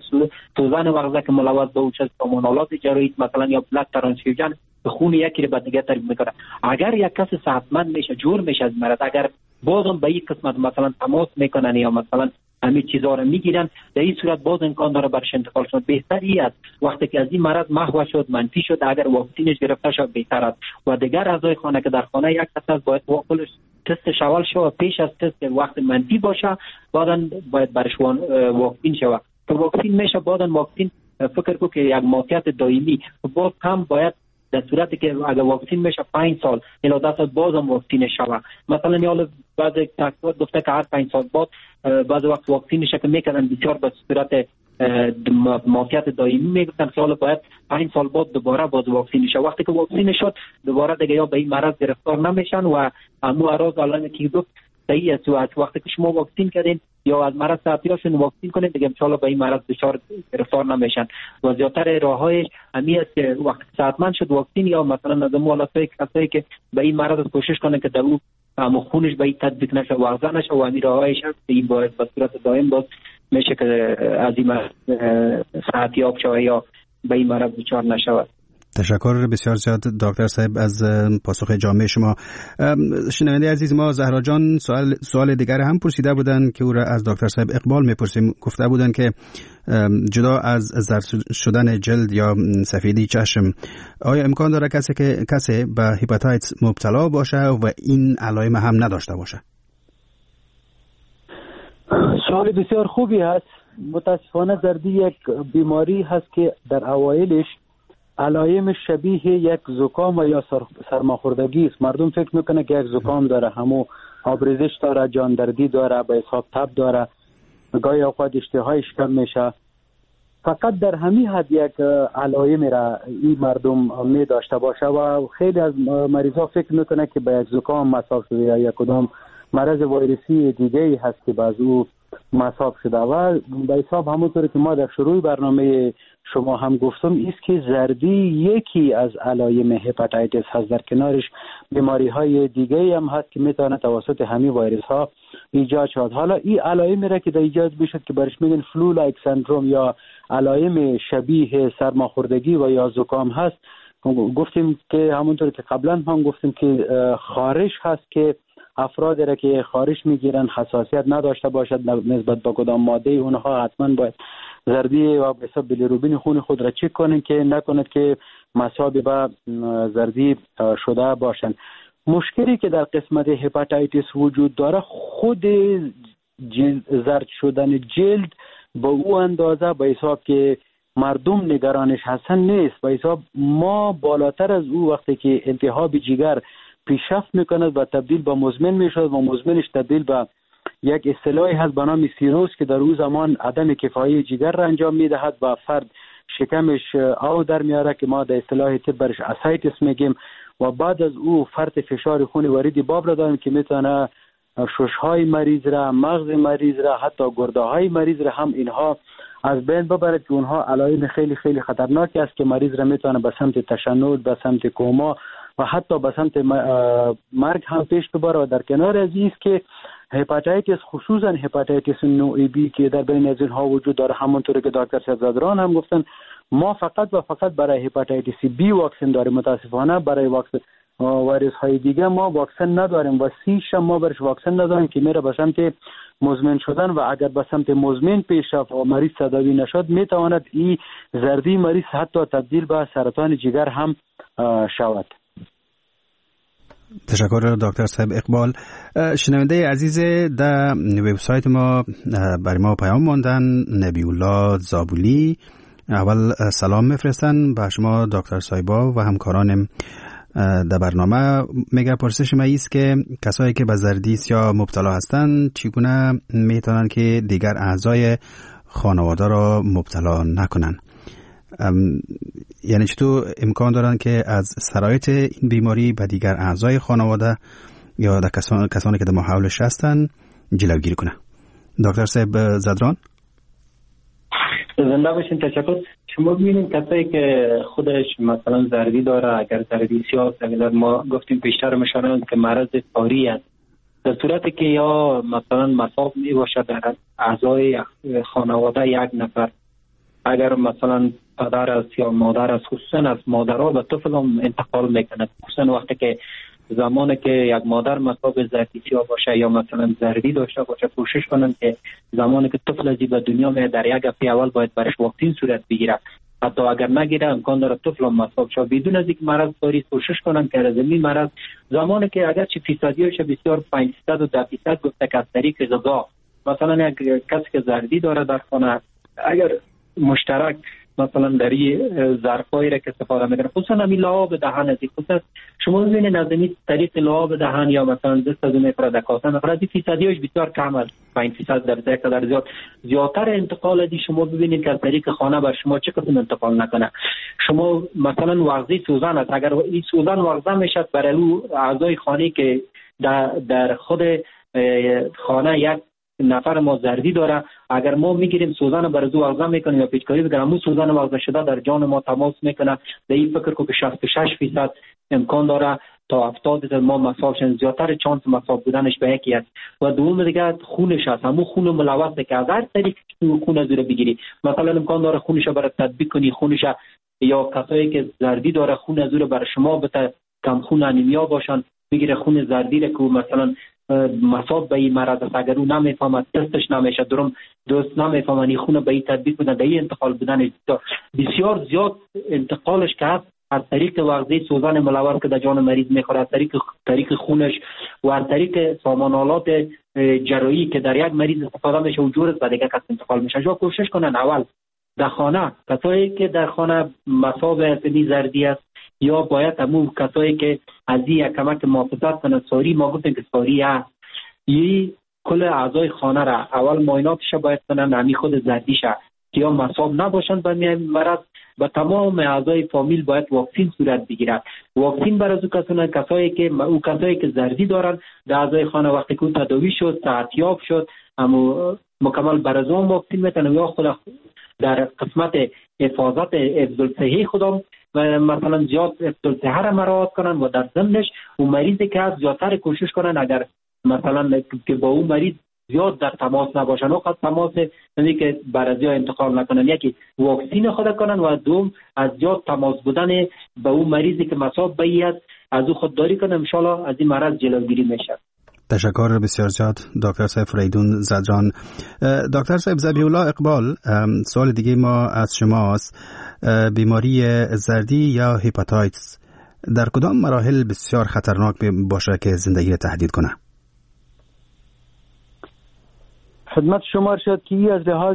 سوزن مغز که ملوث به اوچ سامان آلات جراحی مثلا یا بلاد ترانسفیوژن به خون یکی رو به دیگه تربیت میکنه. اگر یک کس صحتمند میشه، جور میشه از مرض، اگر بازم به این قسمت مثلا تماس میکنن یا مثلا همین چیزا رو میگیرن، در این صورت باز امکان داره برش انتقال شد. بهتری است وقتی که از این مرض محو شد، منفی شد، اگر واکسینش گرفته شد بهتر است. و دیگر اعضای خانه که در خانه یک کس است باید واقعش تست شوال شود، پیش از تست وقت منفی باشه بعداً باید برش واکسین شود. که واکسین میشه بعداً واکسین فکر کو که یک معافیت دائمی باز هم باید در صورتی که اگر واکسین میشه پنج سال الی ده سال بازم واکسین شوه. مثلا یا بعض تحقیقات گفته که هر پنج سال بعد بعض وقت واکسینش که میکنن بسیار به صورت معافیت دائمی میگفتن که حالا باید پنج سال بعد دوباره باز واکسین شه. وقتی که واکسین شد دوباره دیگه یا به این مرض گرفتار نمیشن و همو اعراض علائمی که گفت صحیح است. وقتی که شما واکسین کردین یا از مرض صحتیابشون واکسین کنین دیگه ان شاء الله به این مرض دچار گرفتار نمیشن. و زیادتر راههای همین است که وقتی صحتمند شد واکسین یا مثلا از مولاتای کسایی که به این مرض کوشش کنن که در او هم خونش به این تطبیق نشه و ارزان نشه و همین راههایش هست این باید به صورت دائم باز میشه که از این مرض صحتیاب شود یا به این مرض دچار نشود. تشکر بسیار زیاد دکتر صاحب از پاسخ جامع شما. شنونده عزیز ما زهرا جان سوال سوال دیگر هم پرسیده بودن که او را از دکتر صاحب اقبال میپرسیم. گفته بودن که جدا از زرد شدن جلد یا سفیدی چشم، آیا امکان داره کسی که کسی به هپاتیت مبتلا باشه و این علائم هم نداشته باشه؟ سوال بسیار خوبی هست. متاسفانه زردی یک بیماری هست که در اوایلش علائم شبیه یک زکام و یا سرماخوردگی است. مردم فکر میکنه که یک زکام داره، همو آبریزش داره، جاندردی داره، به حساب تب داره، گاهی اوقات اشتهایش کم میشه. فقط در همین حد یک علائم را این مردم می داشته باشه و خیلی از مریضا فکر میکنه که به یک زکام مصاب شده یا یک کدام مرض ویروسی دیگه هست که باز او مصاب شده. و به حساب همونطور که ما در شروع برنامه شما هم گفتم است که زردی یکی از علائم هپاتیتس هست، در کنارش بیماری های دیگه هم هست که میتونه توسط همین ویروس ها ایجاد شد. حالا این علائم را که در ایجاد بشد که برش میگن فلو لایک سندروم یا علائم شبیه سرماخوردگی و یا زکام هست، گفتیم که همونطور که قبلا هم گفتیم که خارش هست که افرادی را که خارش میگیرن حساسیت نداشته باشد نسبت به کدام ماده، اونها حتما باید زردی و به حساب بیلیروبین خون خود را چک کنند که نکند که مصاب به زردی شده باشند. مشکلی که در قسمت هپاتیتس وجود داره خود جلد زرد شدن جلد با او اندازه به حساب که مردم نگرانش هستن نیست. به حساب ما بالاتر از او وقتی که التهاب جگر پیشرفت میکند و تبدیل به مزمن میشود و مزمنش تبدیل به یک اصطلاحی هست به نام سیروز که در او زمان عدم کفایی جگر را انجام میدهد و فرد شکمش آب در میاره که ما در اصطلاح طب برش اسایتس میگیم و بعد از او فرد فشار خون ورید باب را داریم که میتونه ششهای مریض را، مغز مریض را، حتی گرده های مریض را هم اینها از بین ببرد که اونها علائم خیلی خیلی خطرناکی است که مریض را میتونه به سمت تشنج، به سمت کوما و حتی به سمت مرگ هم پیش ببره. و در کنار از این است که هپاتیتس خصوصا هپاتیتس نوع بی که در بین از اینها وجود داره، همونطور که دکتر صدران هم گفتن ما فقط و فقط برای هپاتیتس بی واکسن داریم. متاسفانه برای واکسن ویروس های دیگه ما واکسن نداریم و سیش ما برش واکسن نداریم که میره به سمت مزمن شدن و اگر به سمت مزمن پیش رفت و مریض تداوی نشد میتواند این زردی مریض حتی تبدیل به سرطان جگر هم شود. تشکر دکتر صاحب اقبال. شنونده عزیز در وبسایت ما برای ما پیام ماندن. نبی الله زابولی اول سلام میفرستن به شما دکتر صاحبا و همکارانم در برنامه. میگه پرسش ما ایست که کسایی که به زردی سیاه مبتلا هستند چگونه میتونن که دیگر اعضای خانواده را مبتلا نکنن؟ یعنی چطور امکان دارن که از سرایت این بیماری به دیگر اعضای خانواده یا در کسان، کسانی که در محولش هستن جلوگیری کنه؟ دکتر صاحب زدران. زنده باشین. تشکر. شما ببینید کسایی که خودش مثلا زردی داره، اگر زردی سیاه اگر ما گفتیم پیشتر مشارن که مرض کاری است، در صورتی که یا مثلا مصاب می باشه در اعضای خانواده یک نفر، اگر مثلا پدر است یا مادر است، خصوصا از مادرها به طفل هم انتقال میکنه. خصوصا وقتی که زمانی که یک مادر مصاب زردی سیاه باشه یا مثلا زردی داشته باشه، کوشش کنن که زمانی که طفل از به دنیا میاد در یک هفته اول باید برش واکسن صورت بگیره. حتی اگر نگیره امکان داره طفل هم مصاب شه بدون از اینکه مرض داری. کوشش کنن که از این مرض زمانی که اگر چه فیصدیش بسیار پنج درصد و ده درصد گفته که از طریق غذا، مثلا یک کسی که زردی داره در خانه اگر مشترک مثلا در ظرفایی را که استفاده میکنه، خصوصا همین لعاب دهن از خصوصا شما ببینید از این طریق لعاب دهن یا مثلا دست از میپره در کاسه میپره، این فیصدیش بسیار کم است، پنج درصد در یک در زیاد زیادتر انتقال ادی شما ببینید که از طریق خانه بر شما چه قسم انتقال نکنه. شما مثلا وغزی سوزن است، اگر این سوزن وغزه میشد برای او اعضای خانه که در, در خود خانه یک نفر ما زردی داره، اگر ما میگیریم سوزن بر زو وغزه میکنیم یا پیچکاری بگیریم، مو سوزن وغزه شده در جان ما تماس میکنه، در این فکر کو که شصت و شش درصد امکان داره تا هفتاد درصد ما مصاب شن، زیادتر چانس مصاب بودنش به یکی است. و دوم دیگه خونش هست، همون خون ملوث که از هر طریق خون از رو بگیری، مثلا امکان داره خونش برای تطبیق کنی، خونش یا کسایی که زردی داره خون از رو برای شما بده کم خون انیمیا باشن بگیره خون زردی رو که مثلا مصاب به این مرض است، اگر او نمیفهمد تستش نمیشه درم دوست نمیفهمن این خونه به این تطبیق بدن، به این انتقال بدن بسیار زیاد انتقالش که هست از طریق وغزه سوزن ملوث که در جان مریض میخوره، از طریق طریق خونش و از طریق سامانالات جراحی که در یک مریض استفاده میشه و جورت به دیگه کس انتقال میشه. جا کوشش کنن اول در خانه کسایی که در خانه مصاب این زردی است یا باید همون کسایی که از این کمک محافظت کنن، ساری ما گفتیم که ساری هست، یه کل اعضای خانه را اول معایناتش باید کنن، همی خود زردیشه که یا مصاب نباشن به مرض، و تمام اعضای فامیل باید واکسین صورت بگیرد. واکسین برای او کسانی کسایی که او کسایی که زردی دارن در اعضای خانه وقتی که تداوی شد صحتیاب شد اما مکمل برای اون واکسین میتونن یا خود در قسمت حفاظت حفظ الصحه خودم و مثلا زیاد حفظ الصحه را مراعات کنن و در ضمنش اون مریضی که از زیادتر کوشش کنن اگر مثلا که با اون مریض زیاد در تماس نباشن و خود تماس یعنی که برازی ها انتقال نکنن، یکی واکسین خود کنن و دوم از زیاد تماس بودن به اون مریضی که مصاب به است از او خودداری کنن، انشالله از این مرض جلوگیری میشه. تشکر بسیار زیاد دکتر صاحب فریدون زدران. دکتر صاحب ذبیح الله اقبال، سوال دیگه ما از شماست. بیماری زردی یا هپاتایتس در کدام مراحل بسیار خطرناک باشه که زندگی را تهدید کنه؟ خدمت شما شد که از لحاظ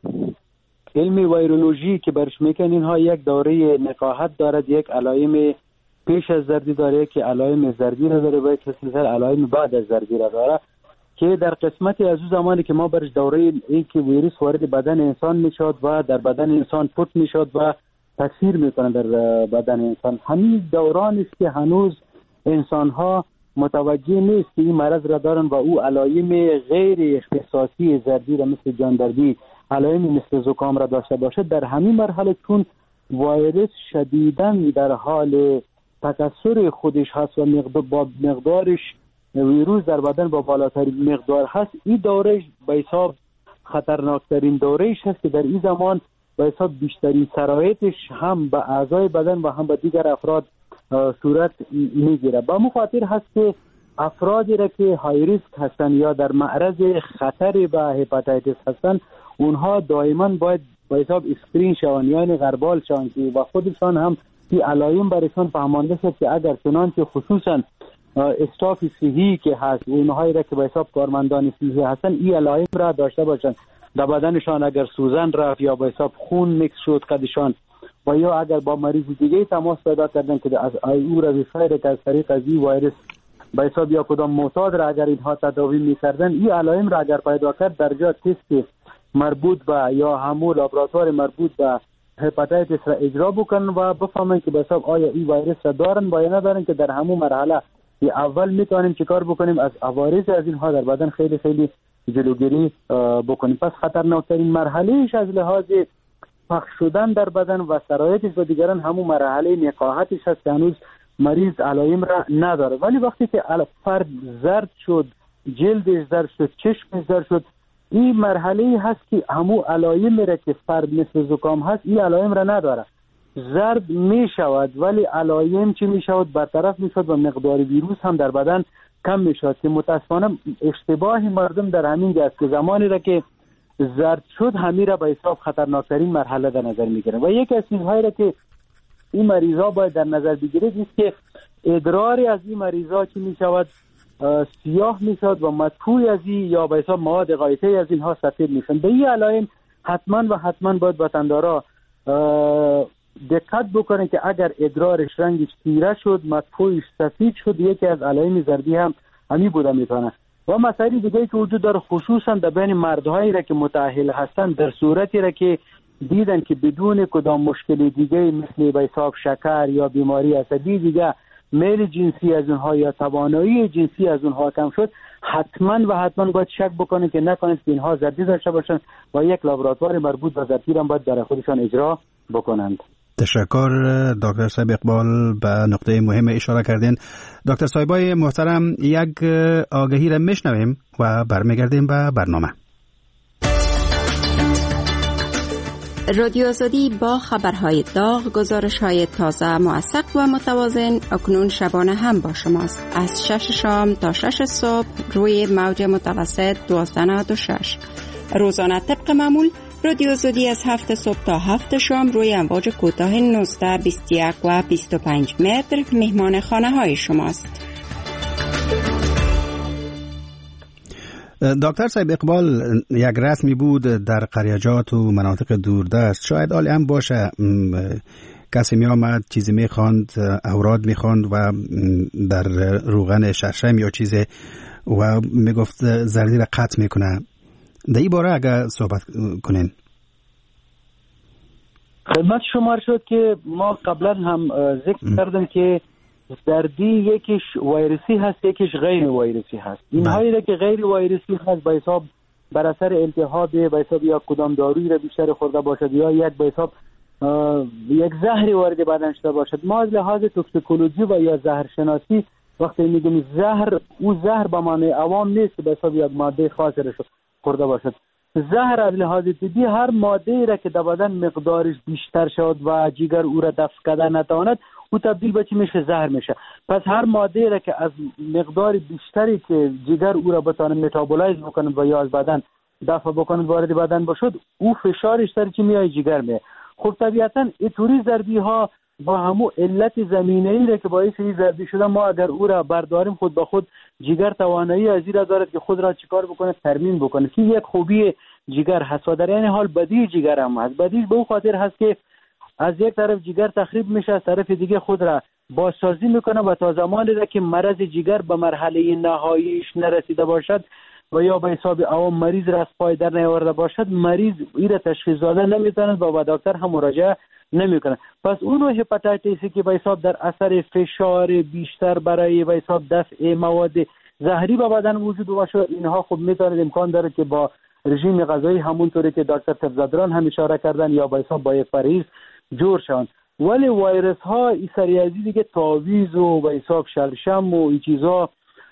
علمی ویرولوژی که برش میکنین اینها یک دوره نقاهت دارد، یک علائم پیش از زردی داره که علائم زردی را داره و یک سلسله علائم بعد از زردی را داره که در قسمتی از اون زمانی که ما برش دوره این که ویروس وارد بدن انسان میشد و در بدن انسان پوت میشد و تاثیر میکنه در بدن انسان، همین دوران است که هنوز انسان ها متوجه نیست که این مرض را دارن و او علائم غیر اختصاصی زردی را مثل جاندردی، علائم مثل زکام را داشته باشه. در همین مرحله چون ویروس شدیداً در حال تکثر خودش هست و مقدار با مقدارش ویروس در بدن با بالاترین مقدار هست، این دوره به حساب خطرناکترین دورهش هست که در این زمان به حساب بیشترین شرایطش هم به اعضای بدن و هم به دیگر افراد صورت میگیره. با مخاطر هست که افرادی را که های ریسک هستن یا در معرض خطر به هپاتیتس هستن، اونها دائما باید به حساب اسکرین شوند، یعنی غربال شوند و خودشان هم این علائم برشان فهمانده شد که اگر چنانچه خصوصا استاف صحی که هست اونهایی را که به حساب کارمندان صحی هستن این علائم را داشته باشند، در بدنشان اگر سوزن رفت یا به حساب خون میکس شد قدشان و یا اگر با مریض دیگه تماس پیدا کردن که از او را بخیر که از طریق از این ویروس به حساب یا کدام معتاد را اگر اینها تداوی میکردن، این علائم را اگر پیدا کرد در جا تست مربوط به یا همون لابراتوار مربوط به هپاتیتس را اجرا بکنن و بفهمن که به حساب آیا این ویروس را دارن یا ندارن، که در همون مرحله اول میتونیم چیکار بکنیم از عوارض از اینها در بدن خیلی خیلی جلوگیری بکنیم. پس خطرناکترین مرحلهش از لحاظ پخش شدن در بدن و شرایطش و دیگران همون مرحله نقاهتش هست که هنوز مریض علائم را نداره. ولی وقتی که فرد زرد شد، جلدش زرد شد، چشمش زرد شد، این مرحله هست که همون علائم را که فرد مثل زکام هست این علائم را نداره، زرد می شود ولی علائم چی می شود؟ برطرف می شود و مقدار ویروس هم در بدن کم می شود که متاسفانه اشتباه مردم در همین جاست که زمانی را که زرد شد همین را به حساب خطرناکترین مرحله در نظر می گیرن. و یک از چیزهایی را که این مریضا باید در نظر بگیرید است که ادراری از این مریضا چی می شود؟ سیاه می شود و مطفوی از این یا به حساب مواد غایطه از اینها سفید می شود. به این علائم حتما و حتما باید وطندارا دقت بکنه که اگر ادرارش رنگش تیره شد، مطفویش سفید شد، یکی از علائم زردی هم همین بوده میتونه. و مسائل دیگه که وجود داره خصوصا در بین مردهایی را که متأهل هستن، در صورتی را که دیدن که بدون کدام مشکل دیگه مثل به حساب شکر یا بیماری عصبی دیگه میل جنسی از اونها یا توانایی جنسی از اونها کم شد، حتما و حتما باید شک بکنه که نکنه که اینها زردی داشته باشن و یک لابراتوار مربوط به زردی را باید در خودشان اجرا بکنند. تشکر دکتر صاحب اقبال، به نقطه مهم اشاره کردین. دکتر صاحبای محترم، یک آگهی را میشنویم و برمیگردیم به برنامه. رادیو آزادی با خبرهای داغ، گزارش‌های تازه، موثق و متوازن اکنون شبانه هم با شماست. از شش شام تا شش صبح روی موج متوسط دوازده نود و شش. روزانه طبق معمول رادیو آزادی از هفت صبح تا هفت شام روی امواج کوتاه نوزده، بیست و یک و بیست و پنج متر مهمان خانه های شماست. دکتر صاحب اقبال، یک رسمی بود در قریجات و مناطق دوردست، شاید عالی هم باشه، کسی می آمد چیزی می خواند، اوراد می خواند و در روغن شرشم یا چیزی و می گفت زردی را قطع می کنه. در این باره اگر صحبت کنین. خدمت شما شد که ما قبلا هم ذکر کردم که زردی یکیش ویروسی هست، یکیش غیر ویروسی هست. اینهایی را که غیر ویروسی هست به حساب بر اثر التهاب به حساب یا کدام دارویی را بیشتر خورده باشد یا یک به حساب یک زهری وارد بدن شده باشد، ما از لحاظ توکسیکولوژی و یا زهر شناسی وقتی میگیم زهر، او زهر به معنی عوام نیست به حساب یک ماده خاصی را خورده باشد. زهر از لحاظ طبی هر ماده را که در بدن مقدارش بیشتر شد و جگر او را دفع کرده نتواند، او تبدیل به چی میشه؟ زهر میشه. پس هر ماده را که از مقدار بیشتری که جگر او را بتونه متابولایز بکنه و یا از بدن دفع بکنه وارد بدن بشد، او فشارش سر چی میای؟ جگر میه. خب طبیعتا اینطوری ضربی ها با همو علت زمینه‌ای را که باعث این ضربی شده، ما اگر او را برداریم خود به خود جگر توانایی از این را دارد که خود را چیکار بکنه؟ ترمیم بکنه. که یک خوبی جگر هست و در این حال بدی جگر هم هست. بدیش به اون خاطر هست که از یک طرف جگر تخریب میشه، از طرف دیگه خود را بازسازی میکنه و تا زمانی را که مرض جگر به مرحله نهاییش نرسیده باشد و یا به حساب عوام مریض را از پای در نیاورده باشد، مریض این را تشخیص داده نمیتونه و به دکتر هم مراجعه نمیکنه. پس اون نوع هپاتیتیسی که به حساب در اثر فشار بیشتر برای به حساب دفع مواد زهری به بدن وجود باشه، اینها خب میتونه امکان داره که با رژیم غذایی همونطوری که دکتر طب‌زدران هم اشاره کردن یا به حساب با یک پرهیز جور شون. ولی ویروس ها این سریازی دیگه تعویض و به حساب شلشم و این چیزا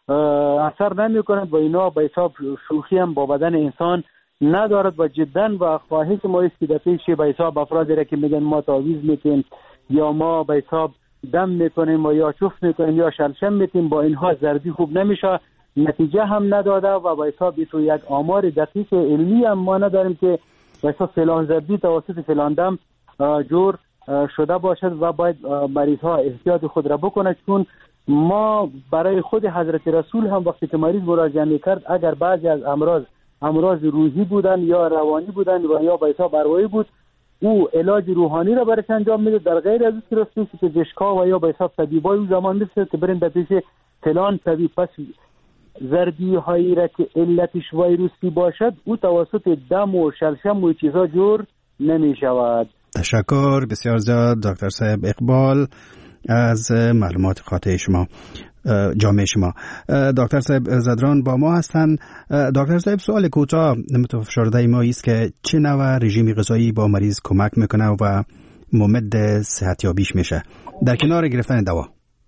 اثر نمی کنند و اینا به حساب شوخی هم با بدن انسان ندارد و جدا و خواهش ما است که در پیش به حساب افرادی را که میگن ما تعویض میکنیم یا ما به حساب دم میکنیم و یا چفت میکنیم یا شلشم میکنیم، با اینها زردی خوب نمیشه، نتیجه هم نداده و به حساب تو یک آمار دقیق علمی هم ما نداریم که به حساب فلان زردی توسط فلان دم جور شده باشد و باید مریض ها احتیاط خود را بکنه. چون ما برای خود حضرت رسول هم وقتی که مریض مراجعه میکرد، اگر بعضی از امراض امراض روحی بودن یا روانی بودن و یا به حساب اروایی بود، او علاج روحانی را برش انجام میده. در غیر از این صورت که پزشکا و یا به حساب طبیبای اون زمان میشه که بریم به پیش فلان طبیب. پس زردی هایی را که علتش ویروسی باشد او توسط دم و شلشم و چیزا جور نمی شود. تشکر بسیار زیاد دکتر صاحب اقبال از معلومات قاطع شما، جامعه شما. دکتر صاحب زدران با ما هستند. دکتر صاحب سوال کوتاه متفشرده ما است که چه نوع رژیم غذایی با مریض کمک میکنه و ممد صحتیابیش میشه در کنار گرفتن دوا؟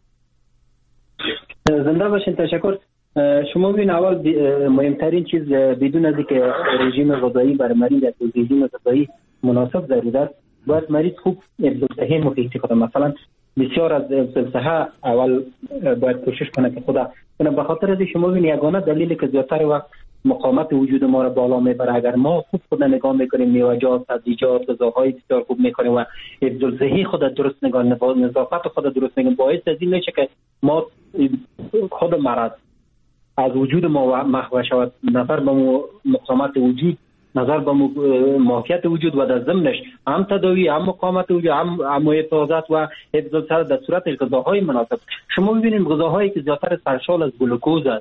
زنده باشین. تشکر. شما ببین اول مهمترین چیز بدون از اینکه رژیم غذایی برای مریض یا رژیم غذایی مناسب ضروری است، باید مریض خوب ابزارصحی محیطی کنه. مثلا بسیار از ابزارصحی اول باید کوشش کنه که خدا کنه. به خاطر از شما ببین یگانه دلیلی که زیادتر وقت مقاومت وجود ما را بالا میبره، اگر ما خوب خود نگاه میکنیم، میوه‌جات، سبزیجات، غذاهای بسیار خوب میکنیم و ابزارصحی خود درست نگاه، نظافت خود درست نگاه، باعث از این میشه که ما خود مرض از وجود ما محو شود، نظر به مقاومت وجود، نظر به معافیت وجود و در ضمنش هم تداوی، هم مقاومت وجود، هم هم حفاظت و حفظ سر در صورت غذاهای مناسب. شما ببینید غذاهایی که زیادتر سرشار از گلوکوز است،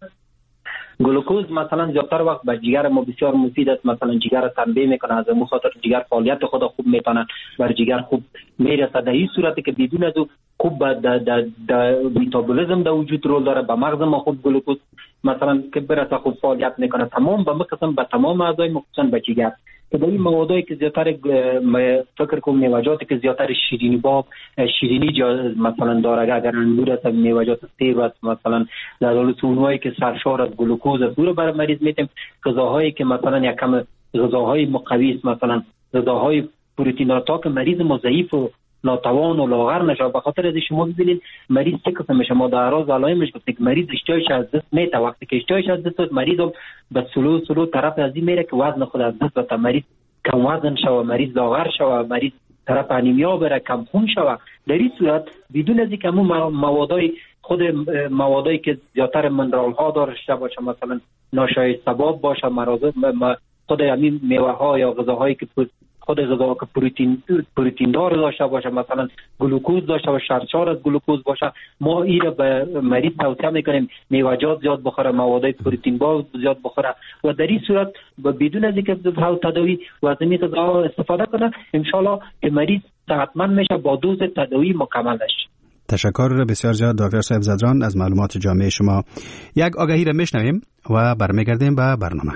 گلوکوز مثلا زیادتر وقت به جگر ما بسیار مفید است. مثلا جگر را تنبیه میکنه، از اون خاطر جگر فعالیت خود خوب میکنه، بر جگر خوب میرسه. در این صورتی که بدون از او خوب در در در متابولیسم در وجود رول داره، به مغز ما خوب گلوکوز مثلا که برسه خوب فعالیت میکنه، تمام به مقسم به تمام اعضای مخصوصا به جگر. که در این موادایی که زیادتر فکر کنم میوه‌جاتی که زیادتر شیرینی باب شیرینی جا مثلا داره، اگر انگور است، میوه‌جات سیب است، مثلا در حال اونهایی که سرشار از گلوکوز است، رو برای مریض میتیم. غذاهایی که مثلا یک کم غذاهای مقوی است، مثلا غذاهای پروتئینات که مریض ما ضعیف و ناتوان و لاغر نشه. به خاطر از شما ببینید مریض چه قسم میشه، ما در اعراض علائمش گفتیم که مریض اشتهاش از دست میته. وقتی که اشتهاش از دست مریض به سلو سلو طرف از این میره که وزن خود از دست بده، مریض کم وزن شوه، مریض لاغر شوه، مریض طرف انیمیا بره، کم خون شوه. در این صورت بدون از اینکه همون موادای خود موادایی که زیادتر منرال ها داشته باشه، مثلا ناشایسته باب باشه، مرازه خود همین میوه ها یا غذاهایی که خود غذا که پروتئین پروتئین دار داشته باشه، مثلا گلوکوز داشته باشه، سرشار از گلوکوز باشه، ما این را به مریض توصیه میکنیم میوه‌جات زیاد بخوره، مواد پروتئین با زیاد بخوره و در این صورت بدون از اینکه حال تداوی و از این غذا استفاده کنه، ان شاء الله که مریض صحتمند میشه با دوز تداوی مکملش. تشکر بسیار زیاد دکتر صاحب زدران از معلومات جامع شما. یک آگهی را میشنویم و برمیگردیم به برنامه.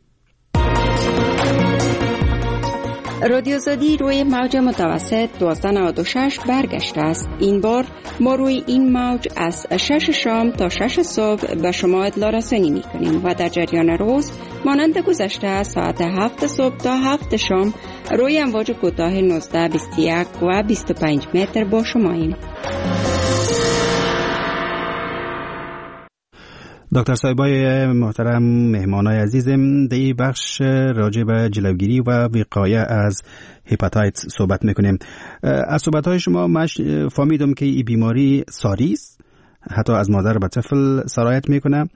رادیو آزادی روی موج متوسط دوازده نود و شش برگشته است. این بار ما روی این موج از شش شام تا شش صبح به شما اطلاع رسانی می کنیم و در جریان روز مانند گذشته ساعت هفت صبح تا هفت شام روی امواج کوتاه نوزده، بیست و یک و بیست و پنج متر با شما ایم. دکتر صاحبای محترم، مهمانای عزیزم، در این بخش راجع به جلوگیری و وقایه از هپاتیت صحبت میکنیم. از صحبتهای شما مش فهمیدم که این بیماری ساری است، حتی از مادر به طفل سرایت میکنه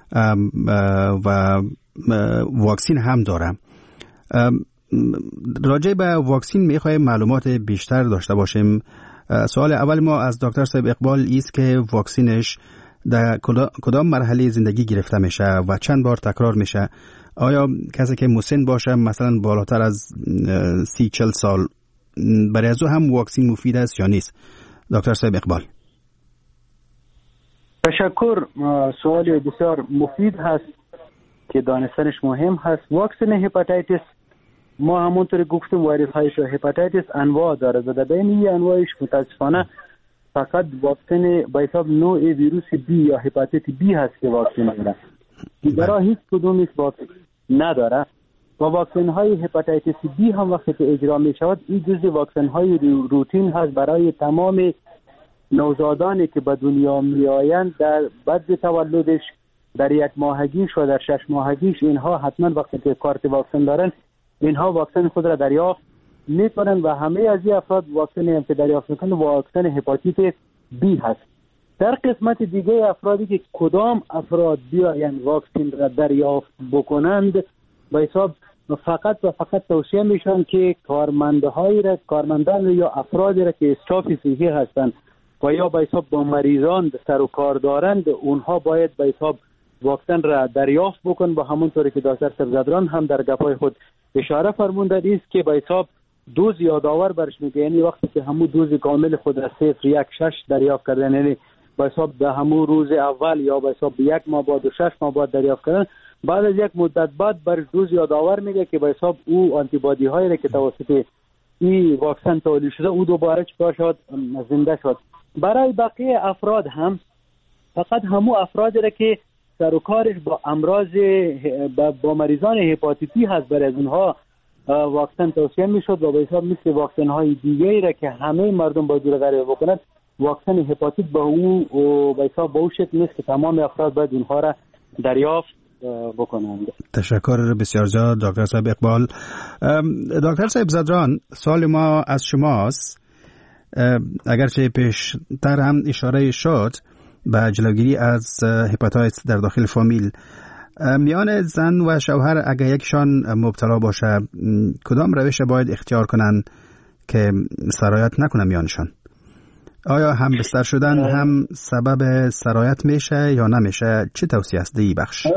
و واکسین هم داره. راجع به واکسین میخوایم معلومات بیشتر داشته باشیم. سوال اول ما از دکتر صاحب اقبال است که واکسینش در کدام مرحله زندگی گرفته میشه و چند بار تکرار میشه؟ آیا کسی که مسن باشه، مثلا بالاتر از سی چل سال، برای از او هم واکسین مفید است یا نیست؟ دکتر صاحب اقبال. تشکر. سوالی بسیار مفید هست که دانستنش مهم هست. واکسن هپاتیتس ما همونطور گفتم ویروس های هپاتیتس انواع داره و در بین این انواعش متاسفانه فقط واکسن به حساب نوع ویروس بی یا هپاتیت بی هست که واکسن داره. دیگرها هیچ کدومش واکسن نداره و واکسن های هپاتیتس بی هم وقتی که اجرا می شود این جزء واکسن های روتین هست برای تمام نوزادانی که به دنیا می آیند. در بعد تولدش، در یک ماهگیش و در شش ماهگیش، اینها حتما وقتی که کارت واکسن دارن اینها واکسن خود را دریافت میکنن و همه از این افراد واکسن هم که دریافت میکنن واکسن هپاتیت بی هست. در قسمت دیگه افرادی که کدام افراد بیاین واکسن را دریافت بکنند به حساب فقط و فقط توصیه میشن که کارمندهای را کارمندان یا افرادی را که استاف صحی هستند و یا به حساب با مریضان سر و کار دارند اونها باید به حساب واکسن را دریافت بکن. با همونطوری که دکتر سبزدران هم در گپای خود اشاره فرمونده است که به حساب دوز یادآور برش میگه، یعنی وقتی که همون دوز کامل خود را صفر یک شش دریافت کردن، یعنی به حساب در همون روز اول یا به حساب یک ماه بعد و شش ماه بعد دریافت کردن، بعد از یک مدت بعد برش دوز یادآور میگه که به حساب او آنتی بادی هایی را که توسط این واکسن تولید شده او دوباره چکار شد، زنده شد. برای بقیه افراد هم فقط همون افرادی را که سر و کارش با امراض با مریضان هپاتیتی هست برای از اونها واکسن توصیه میشد و به حساب مثل واکسن های دیگری را که همه مردم باید دریافت بکنند واکسن هپاتیت با او به حساب با او شکل نیست که تمام افراد باید اونها را دریافت بکنند. تشکر بسیار زیاد دکتر صاحب اقبال. دکتر صاحب زدران، سوال ما از شماست. اگرچه پیشتر هم اشاره شد به جلوگیری از هپاتیت در داخل فامیل، میان زن و شوهر اگر یکشان مبتلا باشه کدام روش باید اختیار کنن که سرایت نکنه میانشان؟ آیا هم بستر شدن هم سبب سرایت میشه یا نمیشه؟ چه توصیه است دی بخش؟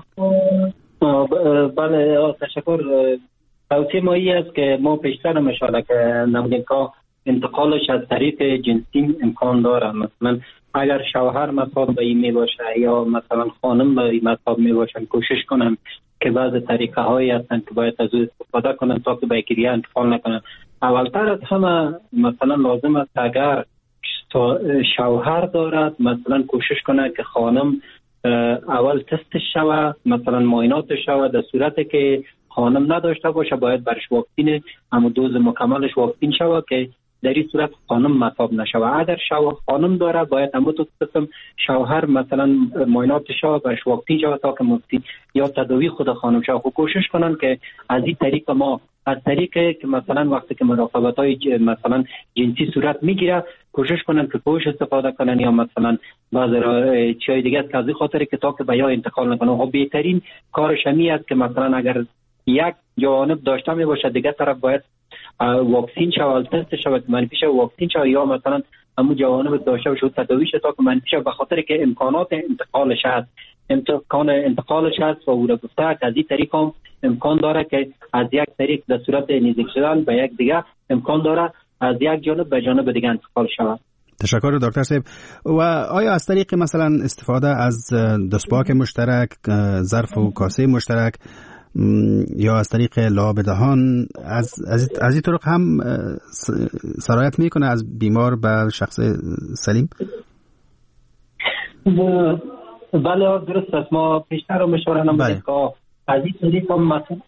بله تشکر. توصیه ما ای است که ما پیشتر مشاله که نمودیم که انتقالش از طریق جنسی امکان داره. مثلا اگر شوهر مصاب به این می باشه یا مثلا خانم به این مصاب می باشن کوشش کنن که بعض طریقه هایی هستن که باید از او استفاده کنن تا که به گریه انتقال نکنن. اولتر از همه مثلا لازم است اگر شوهر دارد مثلا کوشش کنه که خانم اول تست شوه، مثلا معاینات شوه. در صورتی که خانم نداشته باشه باید برش واکسین اما دوز مکملش واکسین شوه که در این صورت خانم مصاب نشوه. اگر شوهر خانم داره باید همون تو قسم شوهر مثلا معاینات شوه برش واکسین شوه تا که مفتی یا تداوی خود خانم شوه. خب کوشش کنن که از این طریق ما از طریقی که مثلا وقتی که مراقبت های مثلا جنسی صورت میگیره کوشش کنن که پوش استفاده کنن یا مثلا بعض چیزای دیگه از کازی خاطری که تا که به یا انتقال نکنه. خب بهترین کارش همی است که مثلا اگر یک جوانب داشته می باشه دیگه طرف باید واکسین شوال تست شود که منفی شود واکسین شود یا مثلا همون جوانب داشته باشه تداوی شد تا که منفی شود، به خاطر که امکانات انتقالش هست امکان انتقالش هست و او را گفته که از این طریق هم امکان داره که از یک طریق در صورت نزدیک شدن به یک دیگه امکان داره از یک جانب به جانب دیگه انتقال شود. تشکر دکتر صاحب. و آیا از طریق مثلا استفاده از دستپاک مشترک، ظرف و کاسه مشترک یا از طریق لعاب دهان از از از این طرق هم سرایت میکنه از بیمار به شخص سلیم؟ بله درست است. ما پیشتر رو مشوره نمودیم که از این طریق هم مثلا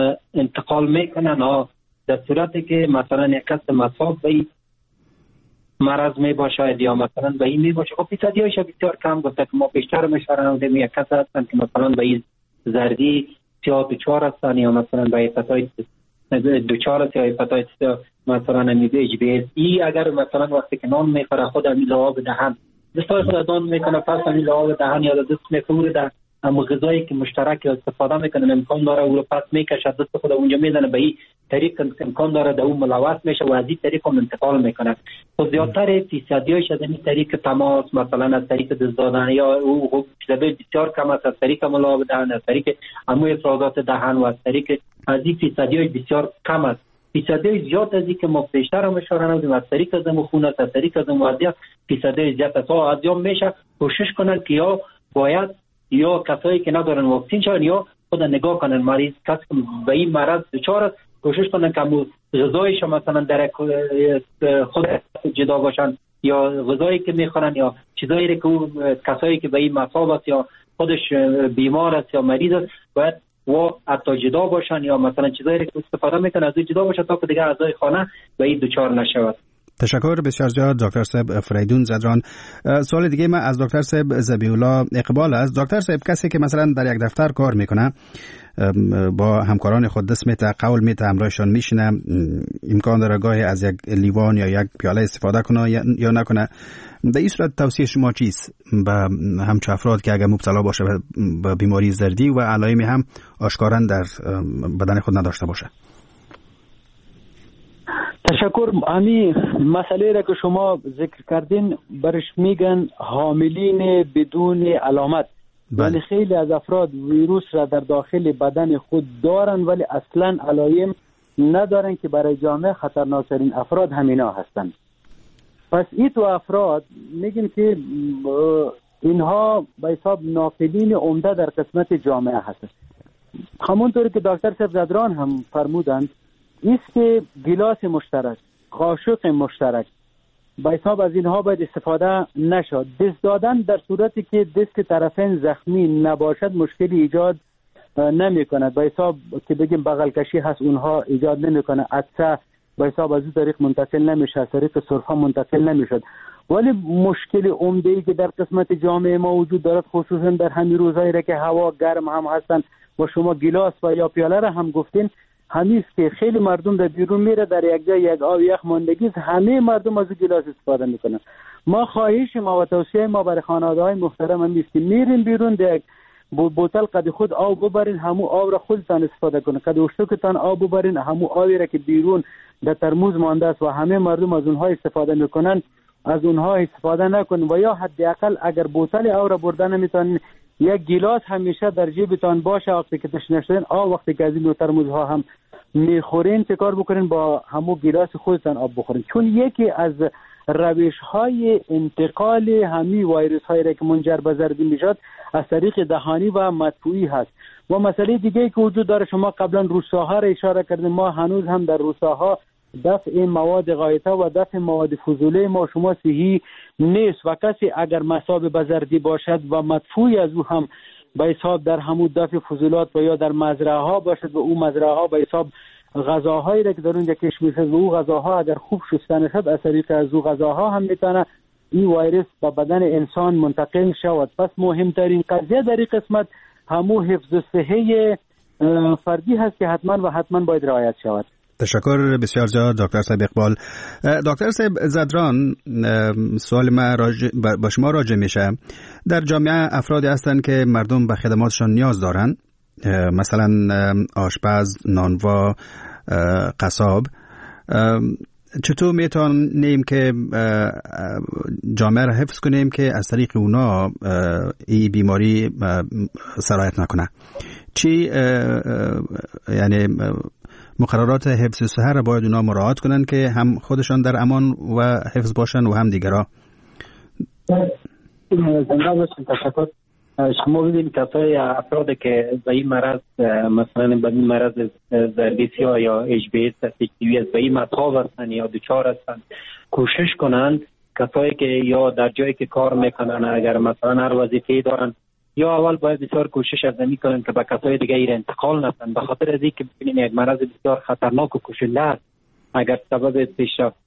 انتقال میکنن در صورتی که مثلا یک کس مصاب بی مرض می باشه یا مثلا به این می باشه. خب فیصدیش بسیار کم گفته که ما بیشتر مشوره نمیدیم. یک کس هستن که مثلا به این زردی سیاه دوچار هستن یا مثلا به هپاتیت دوچار است یا هپاتیت مثلا نمیده اچ بی اس. ای اگر مثلا وقتی که نان میخوره خود همین لعاب دهن دستای خود نان میکنه پس همین لعاب دهن یا دست میکنه در اما غذایی که مشترک استفاده میکنه امکان داره او رو پس میکشه دست خود اونجا میزنه به این طریق امکان داره در اون ملوث میشه و از این طریق هم انتقال میکنه. خب زیادتر فیصدیش از این طریق تماس مثلا از طریق دست دادن یا او فیصدی بسیار کم است از طریق ملعاب دهن از طریق اموی افرازات دهن و از طریق از این فیصدیش بسیار کم است. فیصدی زیاد از این که ما بیشتر هم اشاره نمیدیم از طریق از خون است از طریق از معدیات فیصدی زیاد است. از یا میشه کوشش کنن که یا باید یا کسایی که ندارن واکسین شون یا خود نگاه کنن مریض کس به این مرض دچار است کوشش کنن که غذایش مثلا در خود جدا باشن یا غذایی که میخورن یا چیزایی که کسایی که به این مصاب است یا خودش بیمار است یا مریض است باید و حتی جدا باشن یا مثلا چیزایی که استفاده میکنن از جدا باشن تا که دیگه اعضای خانه به این دچار نشود. تشکر بسیار زیاد دکتر صاحب فریدون زدران. سوال دیگه من از دکتر صاحب ذبیح‌الله اقبال است. دکتر صاحب کسی که مثلا در یک دفتر کار میکنه با همکاران خود دست میته قول میته همراهشان میشینه امکان داره گاهی از یک لیوان یا یک پیاله استفاده کنه یا نکنه، در این صورت توصیه شما چیست به همچو افراد که اگر مبتلا باشه به بیماری زردی و علائم هم آشکارا در بدن خود نداشته باشه؟ تشکر. امی مسئله را که شما ذکر کردین برش میگن حاملین بدون علامت. ولی خیلی از افراد ویروس را در داخل بدن خود دارن ولی اصلا علائم ندارن که برای جامعه خطرناکترین افراد همینا هستن. پس این تو افراد میگیم که اینها به حساب ناقلین عمده در قسمت جامعه هستن. همونطوری که دکتر صاحب زدران هم فرمودند است که گلاس مشترک، قاشق مشترک به حساب از اینها باید استفاده نشد. دست دادن در صورتی که دست طرفین زخمی نباشد مشکلی ایجاد نمی کند. به حساب که بگیم بغل کشی هست اونها ایجاد نمی کنه. عطسه به حساب از این طریق منتقل نمیشه، از طریق سرفه منتقل نمیشد. ولی مشکل عمده‌ای که در قسمت جامعه ما وجود دارد خصوصا در همین روزایی را که هوا گرم هم هستن و شما گلاس و یا پیاله را هم گفتین همیست که خیلی مردم در بیرون میره در یک جای یک آب یخ ماندگی همه مردم از گلاس استفاده میکنن. ما خواهش ما و توصیه ما برای خانواده‌های محترم همیست که میرین بیرون در بوتل قد خود آب ببرین، همو آب را خودتان استفاده کنین. قد اشتکتان آب ببرین، همو آبی را که بیرون در ترموز مانده است و همه مردم از اونها استفاده میکنن از اونها استفاده نکنین و یا حداقل اگر بوتل آب را بردن نمیتونین یک گلاس همیشه در جیبتان باشه. وقتی که تشنه شدین آب وقتی که از این ترموزها هم میخورین چه کار بکنین با همو گلاس خودتان آب بخورین، چون یکی از روش های انتقال همین ویروس هایی که منجر به زردی میشد از طریق دهانی و مدفوعی هست. و مسئله دیگه که وجود داره شما قبلا روساها را اشاره کردیم، ما هنوز هم در روساها دفع مواد غایطه و دفع مواد فضوله ما شما صحیح نیست و کسی اگر مصاب به زردی باشد و مدفوعی از او هم به حساب در همون دفع فضولات و یا در مزرعه ها باشد و او مزرعه ها به حساب غذاهایی را که در اونجا کشت میشه و او غذاها اگر خوب شسته نشد از طریق از او غذاها هم میتونه این ویروس به بدن انسان منتقل شود. پس مهمترین قضیه در این قسمت همون حفظ صحه فردی هست که حتما و حتما باید رعایت شود. تشکر بسیار زیاد دکتر صاحب اقبال. دکتر صاحب زدران، سوال ما با شما راجع میشه. در جامعه افرادی هستند که مردم به خدماتشان نیاز دارن، مثلا آشپز، نانوا، قصاب. چطور میتونیم که جامعه را حفظ کنیم که از طریق اونا این بیماری سرایت نکنه؟ چی یعنی مقررات حفظ صحه را باید اونا مراعات کنن که هم خودشان در امان و حفظ باشن و هم دیگرها؟ زنده باشین. تشکر. شما ببینید کسای افرادی که به این مرض مثلا به این مرض زردی سیاه یا اچ بی اس به این مصاب هستن یا دچار هستن کوشش کنند کسایی که یا در جایی که کار میکنن اگر مثلا هر وظیفه‌ای دارن یا اول باید بسیار کوشش از نمی کنن که به کسای دیگه ایر انتقال نتن، به خاطر از اینکه ببینید یک مرض بسیار خطرناک و کشنده است. اگر سبب پیشرفت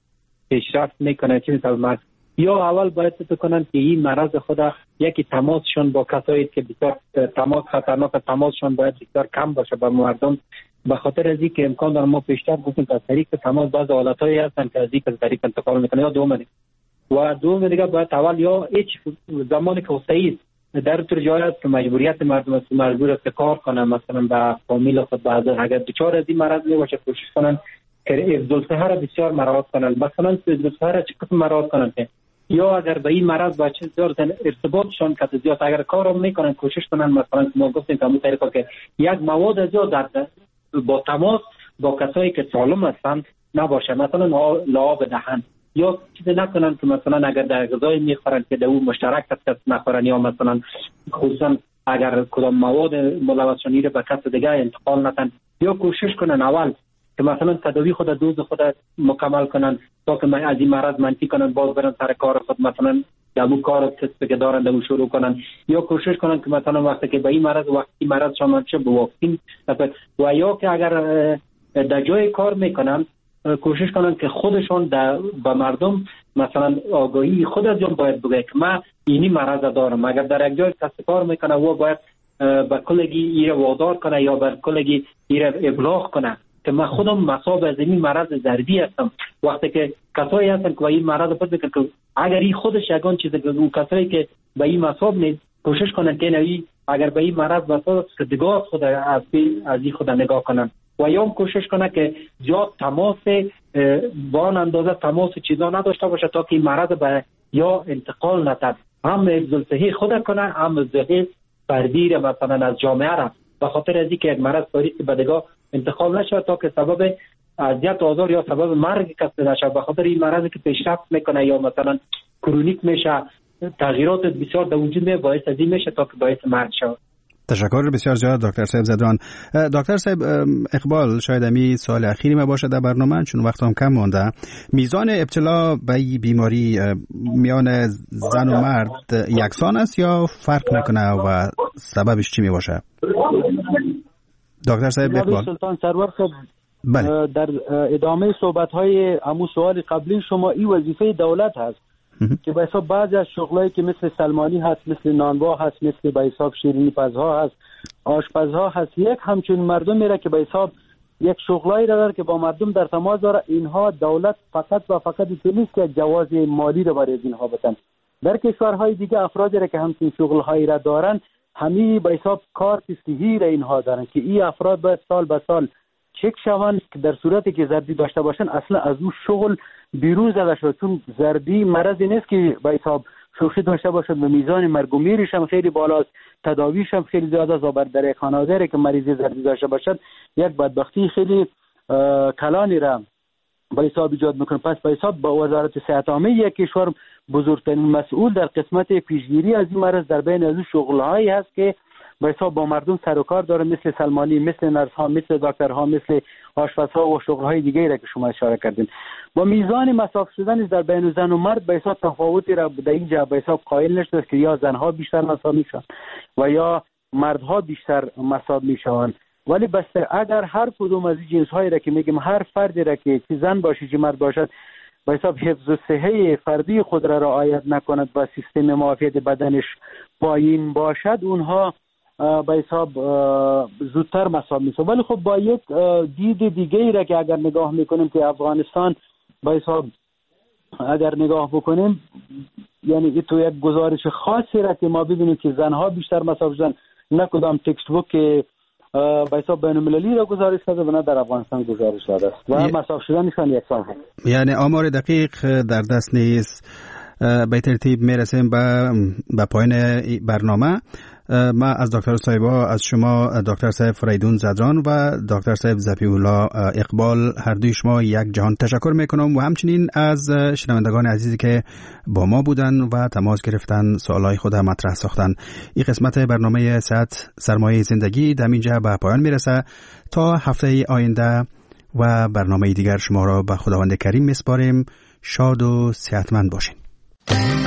پیشرفت میکنه چه میتونه مرد یا اول باید بکنن که این مرض خود یکی تماسشون با کسایی که بسیار تماس خطرناک تماسشون باید بسیار کم باشه با مردم، به خاطر از اینکه امکان داره ما پیشتر گفتیم که از طریق تماس بعض حالتایی هستن که از این طریق انتقال میکنه. یا دوم و دوم دیگه باید اول یا هیچ زمانی که وسیع در طور جای است که مجبوریت مردم است مجبور است کار کنن، مثلا با فامیل خود بعضا اگر دچار از این مرض میباشه کوشش کنن که حفظ الصحه را بسیار مراعات کنن. مثلا حفظ الصحه را چه قسم مراعات کنن که یا اگر به این مرض با چه زیاد ارتباطشون که زیاد اگر کار میکنن کوشش کنن مثلا ما گفتیم که همون طریقه که یک مواد زیاد در با تماس با کسایی که سالم هستند نباشه، مثلا لعاب دهن یا چیزی نکنن که مثلا اگر در غذای میخورن که در اون مشترک هست نخورن، یا مثلا خصوصا اگر کدام مواد ملوث شده رو به کس دیگه انتقال ندن، یا کوشش کنن اول که مثلا تداوی خود دوز خود مکمل کنن تا که از این مرض منفی کنن باز برن سر کار خود مثلا در اون کار کسب که دارن در شروع کنن، یا کوشش کنن که مثلا وقتی که به این مرض وقتی مرض شما چه به واکسین و یا که اگر در جای کار میکنن کوشش کنن که خودشون در با مردم مثلا آگاهی خود از جان باید بگه که من اینی مرض دارم. اگر در یک جای کسب کار میکنه و باید به کلگی ایره وادار کنه یا به کلگی ایره ابلاغ کنه که من خودم مصاب از این مرض زردی هستم. وقتی که کسایی هستن که با این مرض پس بکنن که اگر این خودش یگان چیزی که اون کسایی که با این مصاب نیست کوشش کنن که نوی اگر به این مرض مصاب که دیگاه خود از این خود نگاه کنن و یا کوشش کنه که زیاد تماس با اندازه تماس چیزا نداشته باشه تا که این مرض به یا انتقال نتد، هم حفظ الصحه خود کنه هم الصحه فردی را مثلا از جامعه را، به خاطر از اینکه یک مرض فردی به دیگه انتقال نشه تا که سبب اذیت آزار یا سبب مرگ کسی نشه. به خاطر این مرضی که پیشرفت میکنه یا مثلا کرونیک میشه تغییرات بسیار در وجود می باعث از این میشه تا که باعث مرگ شه. تشکر بسیار زیاد دکتر صاحب زدران. دکتر صاحب اقبال شاید امی سوال اخیری ما باشه در برنامه چون وقت هم کم مونده. میزان ابتلا به این بیماری میان زن و مرد یکسان است یا فرق میکنه و سببش چی می باشه؟ دکتر صاحب اقبال. سلطان سرور صاحب بله. در ادامه صحبت های امو سوال قبلی شما این وظیفه دولت هست که به حساب بعضی از شغلایی که مثل سلمانی هست، مثل نانوا هست، مثل به حساب شیرینی پزها هست، آشپزها هست، یک همچون مردم میره که به حساب یک شغلایی را داره که با مردم در تماس داره. اینها دولت فقط و فقط نیست که جواز مالی را برای اینها بدن. در کشورهای دیگه افرادی را که همچین شغلهایی را دارن همین به حساب کارت صحی را اینها دارن که این افراد باید سال به سال چک شوند که در صورتی که زردی داشته باشن اصلا از اون شغل بیرون زده شد، چون زردی مرضی نیست که به حساب شوخی داشته باشد و میزان مرگ و میرش هم خیلی بالاست، تداویش هم خیلی زیاده است. و در یک خانواده که مریضی زردی داشته باشد یک بدبختی خیلی کلانی را به حساب ایجاد میکنه. پس به حساب با وزارت صحت عامه یک کشور بزرگترین مسئول در قسمت پیشگیری از این مرض در بین از اون شغلهایی هست که به حساب با مردم سر و کار داره، مثل سلمانی، مثل نرس ها، مثل دکترها، مثل آشپزها و شغلهای دیگه را که شما اشاره کردین. با میزان مساوی شدن در بین زن و مرد به حساب تفاوتی را در اینجا به حساب قائل نشده که یا زنها بیشتر مساوی میشن و یا مردها بیشتر مساوی میشن. ولی بس اگر هر کدوم از این جنس هایی را که میگیم هر فردی را که زن باشه چه مرد باشد به حساب حفظ الصحه فردی خود را رعایت نکند و سیستم معافیت بدنش پایین باشد اونها به حساب زودتر مساوی میشه. ولی خب با یک دید دیگه ای را که اگر نگاه میکنیم که افغانستان به حساب اگر نگاه بکنیم یعنی تو یک گزارش خاصی را که ما ببینیم که زنها بیشتر مساوی شدن، نه کدام تکست بوک به حساب بین المللی را گزارش کرده و نه در افغانستان گزارش داده است و مساوی شدنشان یکسان هست. یعنی آمار دقیق در دست نیست. به ترتیب میرسیم به به پایان برنامه. ما از دکتر صاحبا از شما دکتر صاحب فریدون زدران و دکتر صاحب ظفیح الله اقبال هر دوی شما یک جهان تشکر میکنم و همچنین از شنوندگان عزیزی که با ما بودن و تماس گرفتن سوالای خود مطرح ساختن. این قسمت برنامه صحت سرمایه زندگی در اینجا به پایان میرسه. تا هفته آینده و برنامه دیگر شما را به خداوند کریم میسپاریم. شاد و صحتمند باشین.